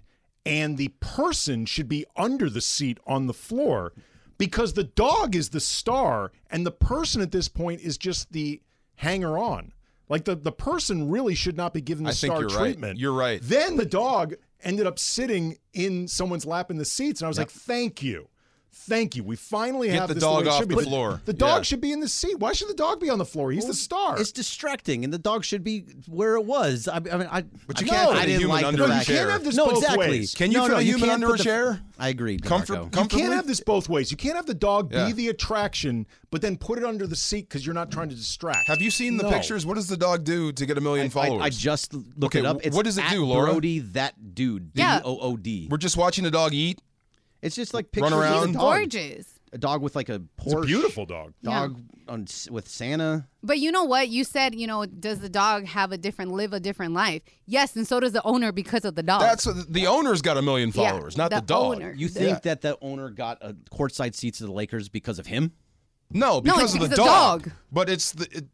and the person should be under the seat on the floor because the dog is the star and the person at this point is just the hanger-on. Like the person really should not be given the star treatment. Right. You're right. Then the dog ended up sitting in someone's lap in the seats, and I was like, thank you. Thank you. We finally Get have the this dog way it off should be. the But floor. The dog Yeah. should be in the seat. Why should the dog be on the floor? He's the star. It's distracting, and the dog should be where it was. But you can't fit a human like under the a fact- chair. You can't have this no, both exactly. ways. Can you fit a human can't under put a the- chair? I agree. Comfortably. You can't have this both ways. You can't have the dog Yeah. be the attraction, but then put it under the seat because you're not trying to distract. Have you seen the No. pictures? What does the dog do to get 1 million followers? I just looked Okay, it up. It's what does it at do, Laura? Brody that dude. Yeah. DOOD. We're just watching the dog eat. It's just like Run pictures around. of a He's dog. gorgeous. A dog with like a It's a Porsche. beautiful dog. Dog with Santa. But you know what? You said, does the dog live a different life? Yes, and so does the owner because of the dog. That's the owner's got 1 million Yeah, followers, not the the dog. owner. You think that the owner got a courtside seats to the Lakers because of him? No, because it's of the because of the dog. dog. But it's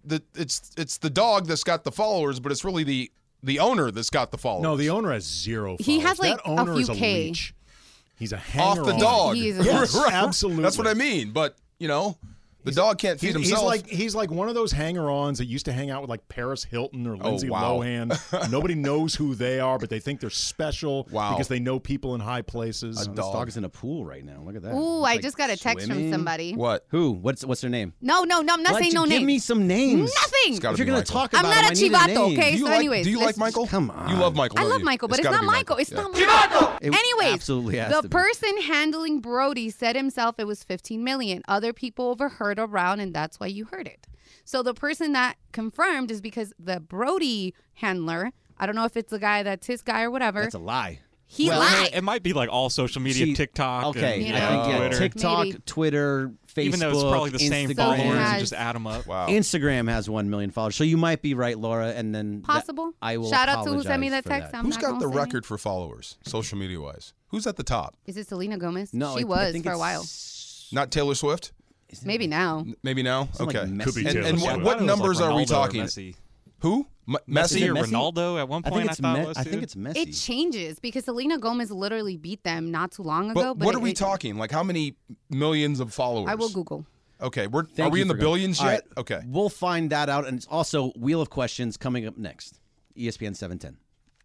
it's the dog that's got the followers, but it's really the owner that's got the followers. No, the owner has 0 followers. He has, like, that owner a few is a K. leech. He's a off hanger the dog. He is a Yes, Right. absolutely. That's what I mean. But the dog can't feed himself. He's like one of those hanger-ons that used to hang out with like Paris Hilton or Lindsay wow. Lohan. Nobody knows who they are, but they think they're special Wow. because they know people in high places. This dog is in a pool right now. Look at that. Ooh, It's I like just got a text from swimming. somebody. What? Who? What's their name? No, I'm not saying no Give names. me some names. Nothing. gotta If you're be going Michael. to talk I'm about not him, a I need chivato, name. okay? Do you So like, anyways, do you like let's- Michael? Come on. You love Michael. I don't love you? Michael, but it's gotta not be Michael. It's Yeah. not Michael. It Anyways, absolutely has the to be. person handling Brody said himself it was 15 million. Other people overheard around, and that's why you heard it. So the person that confirmed is because the Brody handler, I don't know if it's the guy that's his guy or whatever. That's a lie. He lied. It might be like all social media, See, TikTok. Okay, and, I think Twitter. TikTok, Maybe. Twitter, Facebook, Even though it's probably the same Instagram. followers, you has- just add them up. Wow. Instagram has 1 million followers, so you might be right, Laura. And then Possible. I will. Shout out to who sent me that apologize text. for I'm Who's not got gonna the say record for followers, social media wise? Who's at the top? Is it Selena Gomez? No, she I was think for a it's- while. Not Taylor Swift? Maybe now. Maybe now? Something like Okay. Messi. Could be And, Taylor and Swift. what, I what thought it was numbers like are we Ronaldo or talking? Messi. Who? Messi or Messi? Ronaldo at one point I thought was I think too. it's Messi. It changes because Selena Gomez literally beat them not too long ago. But what it- are we it- talking? Like how many millions of followers? I will Google. Okay, are Thank we you in the for going. billions All yet? right, Okay. We'll find that out. And it's also Wheel of Questions coming up next. ESPN 710.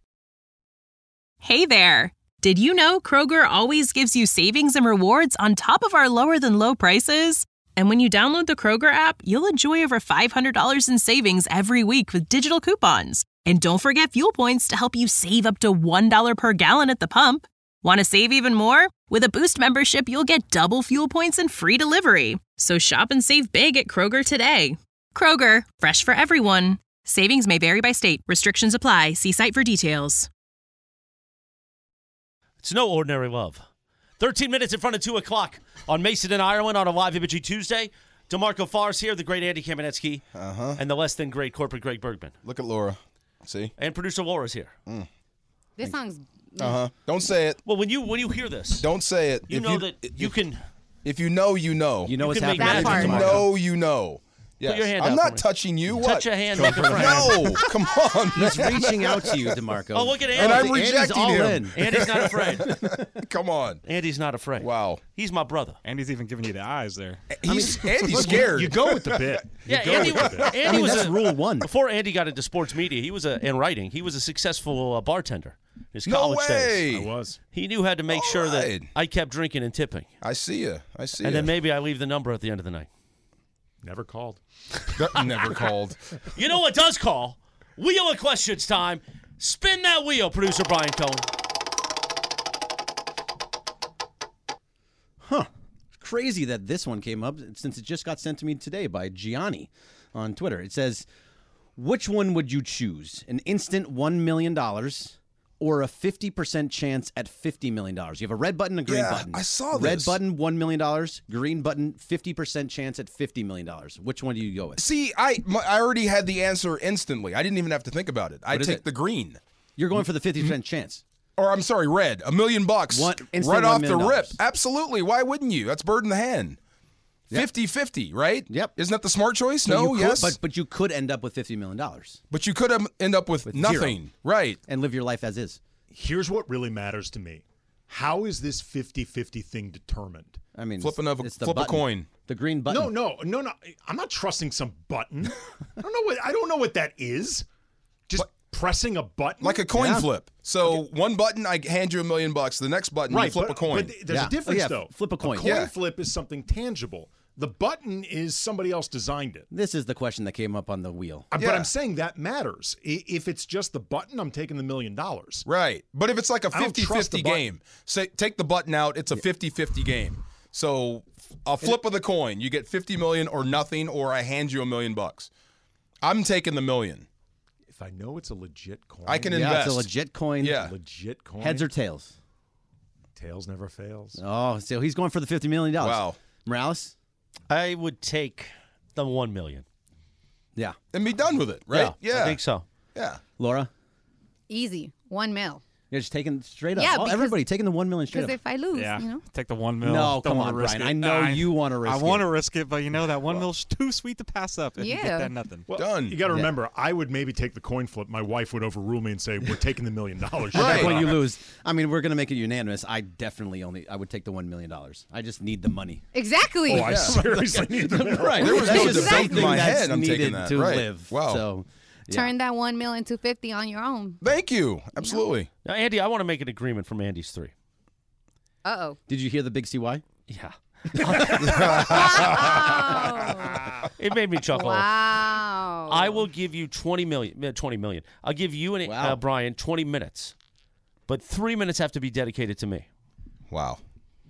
Hey there! Did you know Kroger always gives you savings and rewards on top of our lower than low prices? And when you download the Kroger app, you'll enjoy over $500 in savings every week with digital coupons. And don't forget fuel points to help you save up to $1 per gallon at the pump. Want to save even more? With a Boost membership, you'll get double fuel points and free delivery. So shop and save big at Kroger today. Kroger, fresh for everyone. Savings may vary by state. Restrictions apply. See site for details. It's no ordinary love. 13 minutes in front of 2 o'clock on Mason and Ireland on a live imaging Tuesday. DeMarco Farr's here, the great Andy Kamenetsky, and the less than great corporate Greg Bergman. Look at Laura. See? And producer Laura's here. This song's. Don't say it. Well, when you hear this, Don't say it. you If know that you can If you know, you know. You know what's can make happening. that If part. you know, you know. Yes. your hand I'm out not for me. touching you. touch What? a hand like a friend. No, come on. He's man. reaching out to you, DeMarco. Oh, look at Andy. And I'm Andy's rejecting all him. in. Andy's not afraid. Come on. Andy's not afraid. Wow. He's my brother. Andy's even giving you the eyes there. Andy's scared. You go with the bit. Yeah, Andy was that's rule one. Before Andy got into sports media, he was in writing. He was a successful bartender. His No college way. days. I was. He knew how to make sure right. that I kept drinking and tipping, I see you. I see and you. then maybe I leave the number at the end of the night. Never called. Never called. You know what does call? Wheel of Questions time. Spin that wheel, producer Brian Cohen. Crazy that this one came up since it just got sent to me today by Gianni on Twitter. It says, which one would you choose? An instant $1 million or a 50% chance at $50 million? You have a red button, a green Yeah, button. I saw Red this. button, $1 million. Green button, 50% chance at $50 million. Which one do you go with? See, I already had the answer instantly. I didn't even have to think about it. I'd is take it? the green. You're going for the 50% chance. Or I'm sorry, red. $1 million. Instant Right off $1 the million. rip. Absolutely. Why wouldn't you? That's bird in the hand. 50-50, right? Yep. Isn't that the smart choice? So No, you could- yes. But you could end up with $50 million. But you could end up with nothing. zero. Right. And live your life as is. Here's what really matters to me. How is this 50-50 thing determined? I mean, flip a button. coin. The green button. No. I'm not trusting some button. I don't know what that is. Just pressing a button, like a coin flip. So one button, I hand you $1 million. The next button, you flip a coin. But there's a difference, though. Flip a coin. A coin flip is something tangible. The button is somebody else designed it. This is the question that came up on the wheel. But I'm saying that matters. If it's just the button, I'm taking the $1 million. Right. But if it's like a 50-50 game, say take the button out, it's a 50-50 game. So a flip of the coin, you get $50 million or nothing, or I hand you $1 million. I'm taking the $1 million. If I know it's a legit coin, I can invest. It's a legit coin. Yeah. Legit coin. Heads or tails? Tails never fails. Oh, so he's going for the $50 million. Wow. Morales? I would take the $1 million. Yeah. And be done with it, right? Yeah. I think so. Yeah. Laura? Easy. $1 million. You're just taking straight up. Yeah, Oh, because- everybody taking the $1 million straight Because up. if I lose, Yeah, you know. take the $1 million. No, Don't come wanna on, risk Brian. it. I know you want to risk it. I want to risk it, but you know that $1 million's too sweet to pass up. If you Yeah. get that nothing. Well, Done. You got to remember, I would maybe take the coin flip. My wife would overrule me and say, "We're taking the $1 million." At that point, you lose. I mean, we're going to make it unanimous. I would take the $1 million. I just need the money. Exactly. Oh, I seriously need the $1 million. Right. There was That's no just debate in something my that's head. I'm needed taking that. to Right. live. Wow. So, Turn that $1 million to 50 on your own. Thank you. Absolutely. Now, Andy, I want to make an agreement from Andy's 3. Uh-oh. Did you hear the big CY? Yeah. Wow. It made me chuckle. Wow. I will give you 20 million. I'll give you and Brian 20 minutes. But 3 minutes have to be dedicated to me. Wow.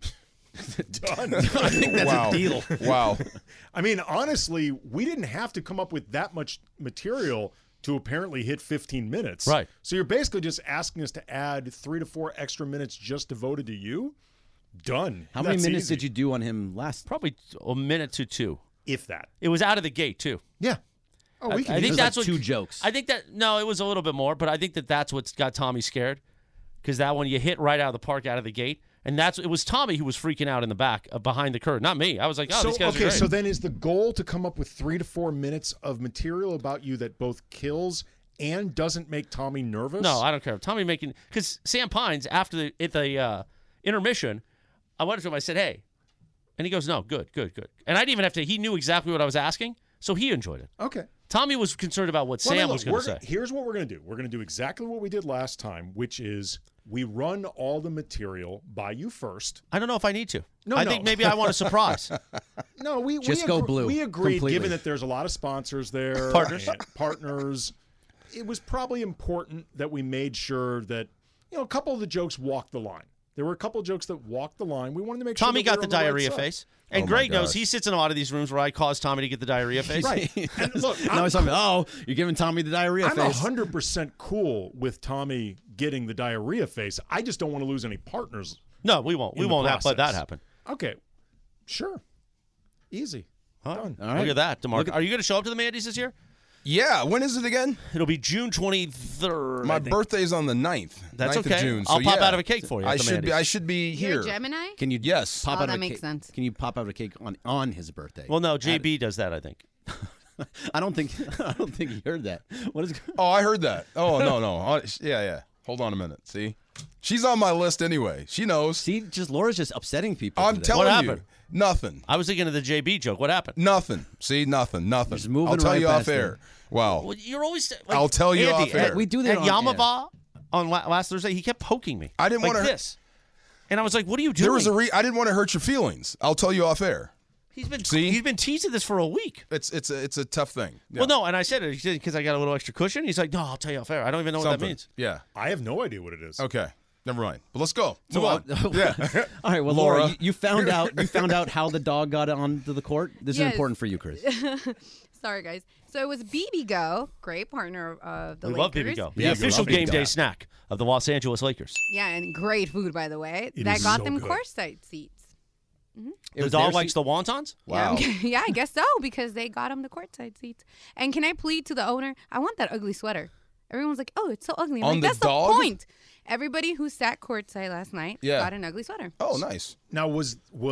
Done. I think that's a deal. Wow. I mean, honestly, we didn't have to come up with that much material to apparently hit 15 minutes. Right. So you're basically just asking us to add 3 to 4 extra minutes just devoted to you? Done. How many That's minutes easy. did you do on him last? Probably a minute to 2. If that. It was out of the gate, too. Yeah. Oh, we I can think use that's like what 2 jokes. I think that no, it was a little bit more, but I think that's what's got Tommy scared, because that one you hit right out of the park, out of the gate, and it was Tommy who was freaking out in the back, behind the curtain, not me. I was like, oh, these guys are great. So then is the goal to come up with 3 to 4 minutes of material about you that both kills and doesn't make Tommy nervous? No, I don't care. Tommy because Sam Pines after the intermission, I went to him. I said, "Hey," and he goes, "No, good." And I didn't even have to. He knew exactly what I was asking, so he enjoyed it. Okay. Tommy was concerned about what Well, Sam look, was going to say. Here's what we're going to do. We're going to do exactly what we did last time, which is we run all the material by you first. I don't know if I need to. No, I think maybe I want a surprise. No, we Just go blue. We agreed, completely. given that there's a lot of sponsors there, Partners. and partners. It was probably important that we made sure that a couple of the jokes walked the line. There were a couple of jokes that walked the line. We wanted to make sure Tommy that we got were the on right diarrhea side. face. And Oh, my Greg knows gosh. he sits in a lot of these rooms where I cause Tommy to get the diarrhea face. Right. And look, Now he's talking, you're giving Tommy the diarrhea I'm face. 100% cool with Tommy getting the diarrhea face. I just don't want to lose any partners. No, we won't. We in the won't let that process. happen. Okay. Sure. Easy. Done. All right. Look at that, DeMarco. Look at- Are you going to show up to the Mandy's this year? Yeah. When is it again? It'll be June 23rd. My I think. birthday's on the 9th. That's 9th okay. Of June. I'll so pop yeah. out of a cake for you at I the should be. Mandy's. I should be You're here. a Gemini? Can you Yes. pop Oh, out that of a makes cake? sense. Can you pop out a cake on his birthday? Well, no, JB does that, I think. I don't think he heard that. What is? Oh, I heard that. Oh no. Yeah. Hold on a minute. See, she's on my list anyway. She knows. See, Laura's just upsetting people. I'm today. telling What you, happened? nothing. I was thinking of the JB joke. What happened? Nothing. See, nothing. Just moving I'll tell right you off past air. it. Wow. Well, you're always. I'll tell you Andy, off air. We do that At on air. Yamava on last Thursday, he kept poking me. I didn't like want to. this, and I was like, "What are you doing?" There was I didn't want to hurt your feelings. I'll tell you off air. He's been teasing this for a week. It's a tough thing. Yeah. Well, no, and I said it because I got a little extra cushion. He's like, "No, I'll tell you off air. I don't even know what that Something. means." Yeah. I have no idea what it is. Okay. Never mind. But let's go. Move So, on. Yeah. All right. Well, Laura, you found out how the dog got onto the court. This Yes. is important for you, Chris. Sorry, guys. So it was BB Go, great partner of the We Lakers. love BB-Go. The Yeah, we official love BB-Go. game day snack of the Los Angeles Lakers. Yeah, and great food, by the way. It that is got so them good. courtside seats. The dog likes the wontons? Wow. Yeah, yeah, I guess so, because they got him the courtside seats. And can I plead to the owner? I want that ugly sweater. Everyone's like, oh, it's so ugly. I'm On like, the that's dog? the point. Everybody who sat courtside last night Yeah. got an ugly sweater. Oh, nice. Now, was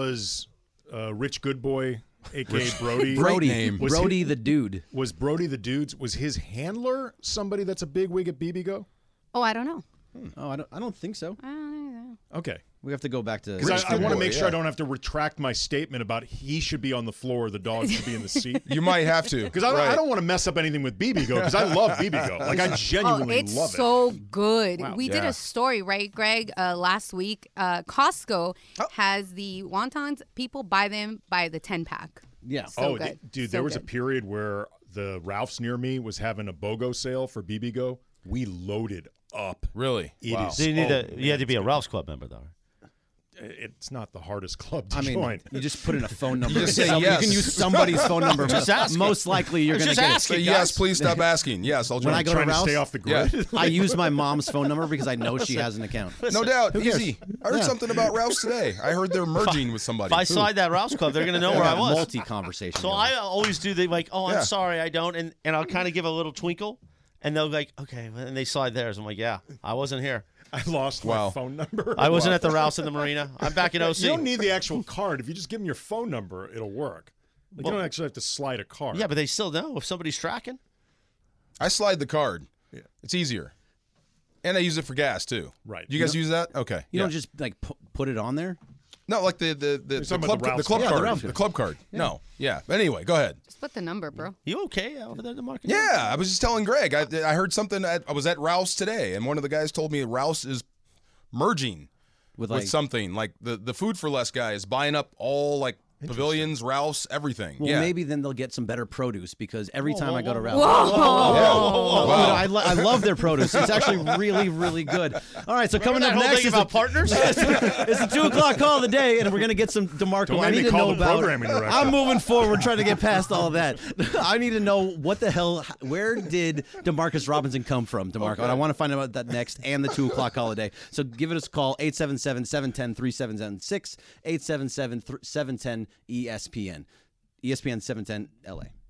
Rich Goodboy, a.k.a. Brody? Brody. name. Was Brody he- the dude. Was Brody the dude's? Was his handler somebody that's a big wig at BB Go? Oh, I don't know. Oh, I don't think so. I don't know. Okay. We have to go back to. Because I want to make sure I don't have to retract my statement about he should be on the floor, the dog should be in the seat. You might have to. Because I don't want to mess up anything with BB Go, because I love BB Go. Like, I genuinely it's love it. so good. Wow. We did a story, right, Greg, last week. Costco has the wontons. People buy them by the 10-pack. Yeah. So good. Dude, So there was a good. period where the Ralph's near me was having a BOGO sale for BB Go. We loaded up. Really? It is. So you had to be a Ralph's Club member, though. It's not the hardest club to I mean, join. you just put in a phone number. You just say You yes. can use somebody's phone number. Just ask. Most likely, you're going to get it. Say yes, please stop asking. Yes, I'll join. When I go to Trying to Ralph's, stay off the grid. I use my mom's phone number because I know she has an account. No doubt. Who cares? Easy. I heard something about Ralph's today. I heard they're merging with somebody. If I slide that Ralph's Club, they're going to know where I was. Multi-conversation. So I always do the like, oh, I'm Yeah. sorry, I don't, and I'll kind of give a little twinkle, and they'll be like, okay, and they slide theirs. I'm like, yeah, I wasn't here. I lost my phone number. I wasn't at the Ralph's in the marina. I'm back in OC. You don't need the actual card. If you just give them your phone number, it'll work. Like, you don't actually have to slide a card. Yeah, but they still know if somebody's tracking. I slide the card. Yeah. It's easier. And I use it for gas, too. Right. You guys use that? Okay. You don't just like put it on there. No, like the talking club, about the Ralph's club card. card. Yeah, the Ralph's The club card. No. Yeah. Anyway, go ahead. Just put the number, bro. You okay over there, DeMarcus? Yeah, I was just telling Greg. I heard something. I was at Ralph's today, and one of the guys told me Ralph's is merging with something. Like the Food for Less guy is buying up all like pavilions, Ralph's, everything. Well, yeah. maybe then they'll get some better produce because every time I go to Ralph's, Whoa. I love their produce. It's actually really, really good. All right, so coming up that whole next thing is about partners? it's the 2:00 call of the day, and we're gonna get some DeMarco. Don't I make need me to call know the about. programming director. I'm moving forward, trying to get past all of that. I need to know what the hell. Where did DeMarcus Robinson come from, DeMarco? Okay. And I want to find out about that next, and the 2:00 call of the day. So give us a call 877-710-3776, 877-710 ESPN. ESPN 710 LA.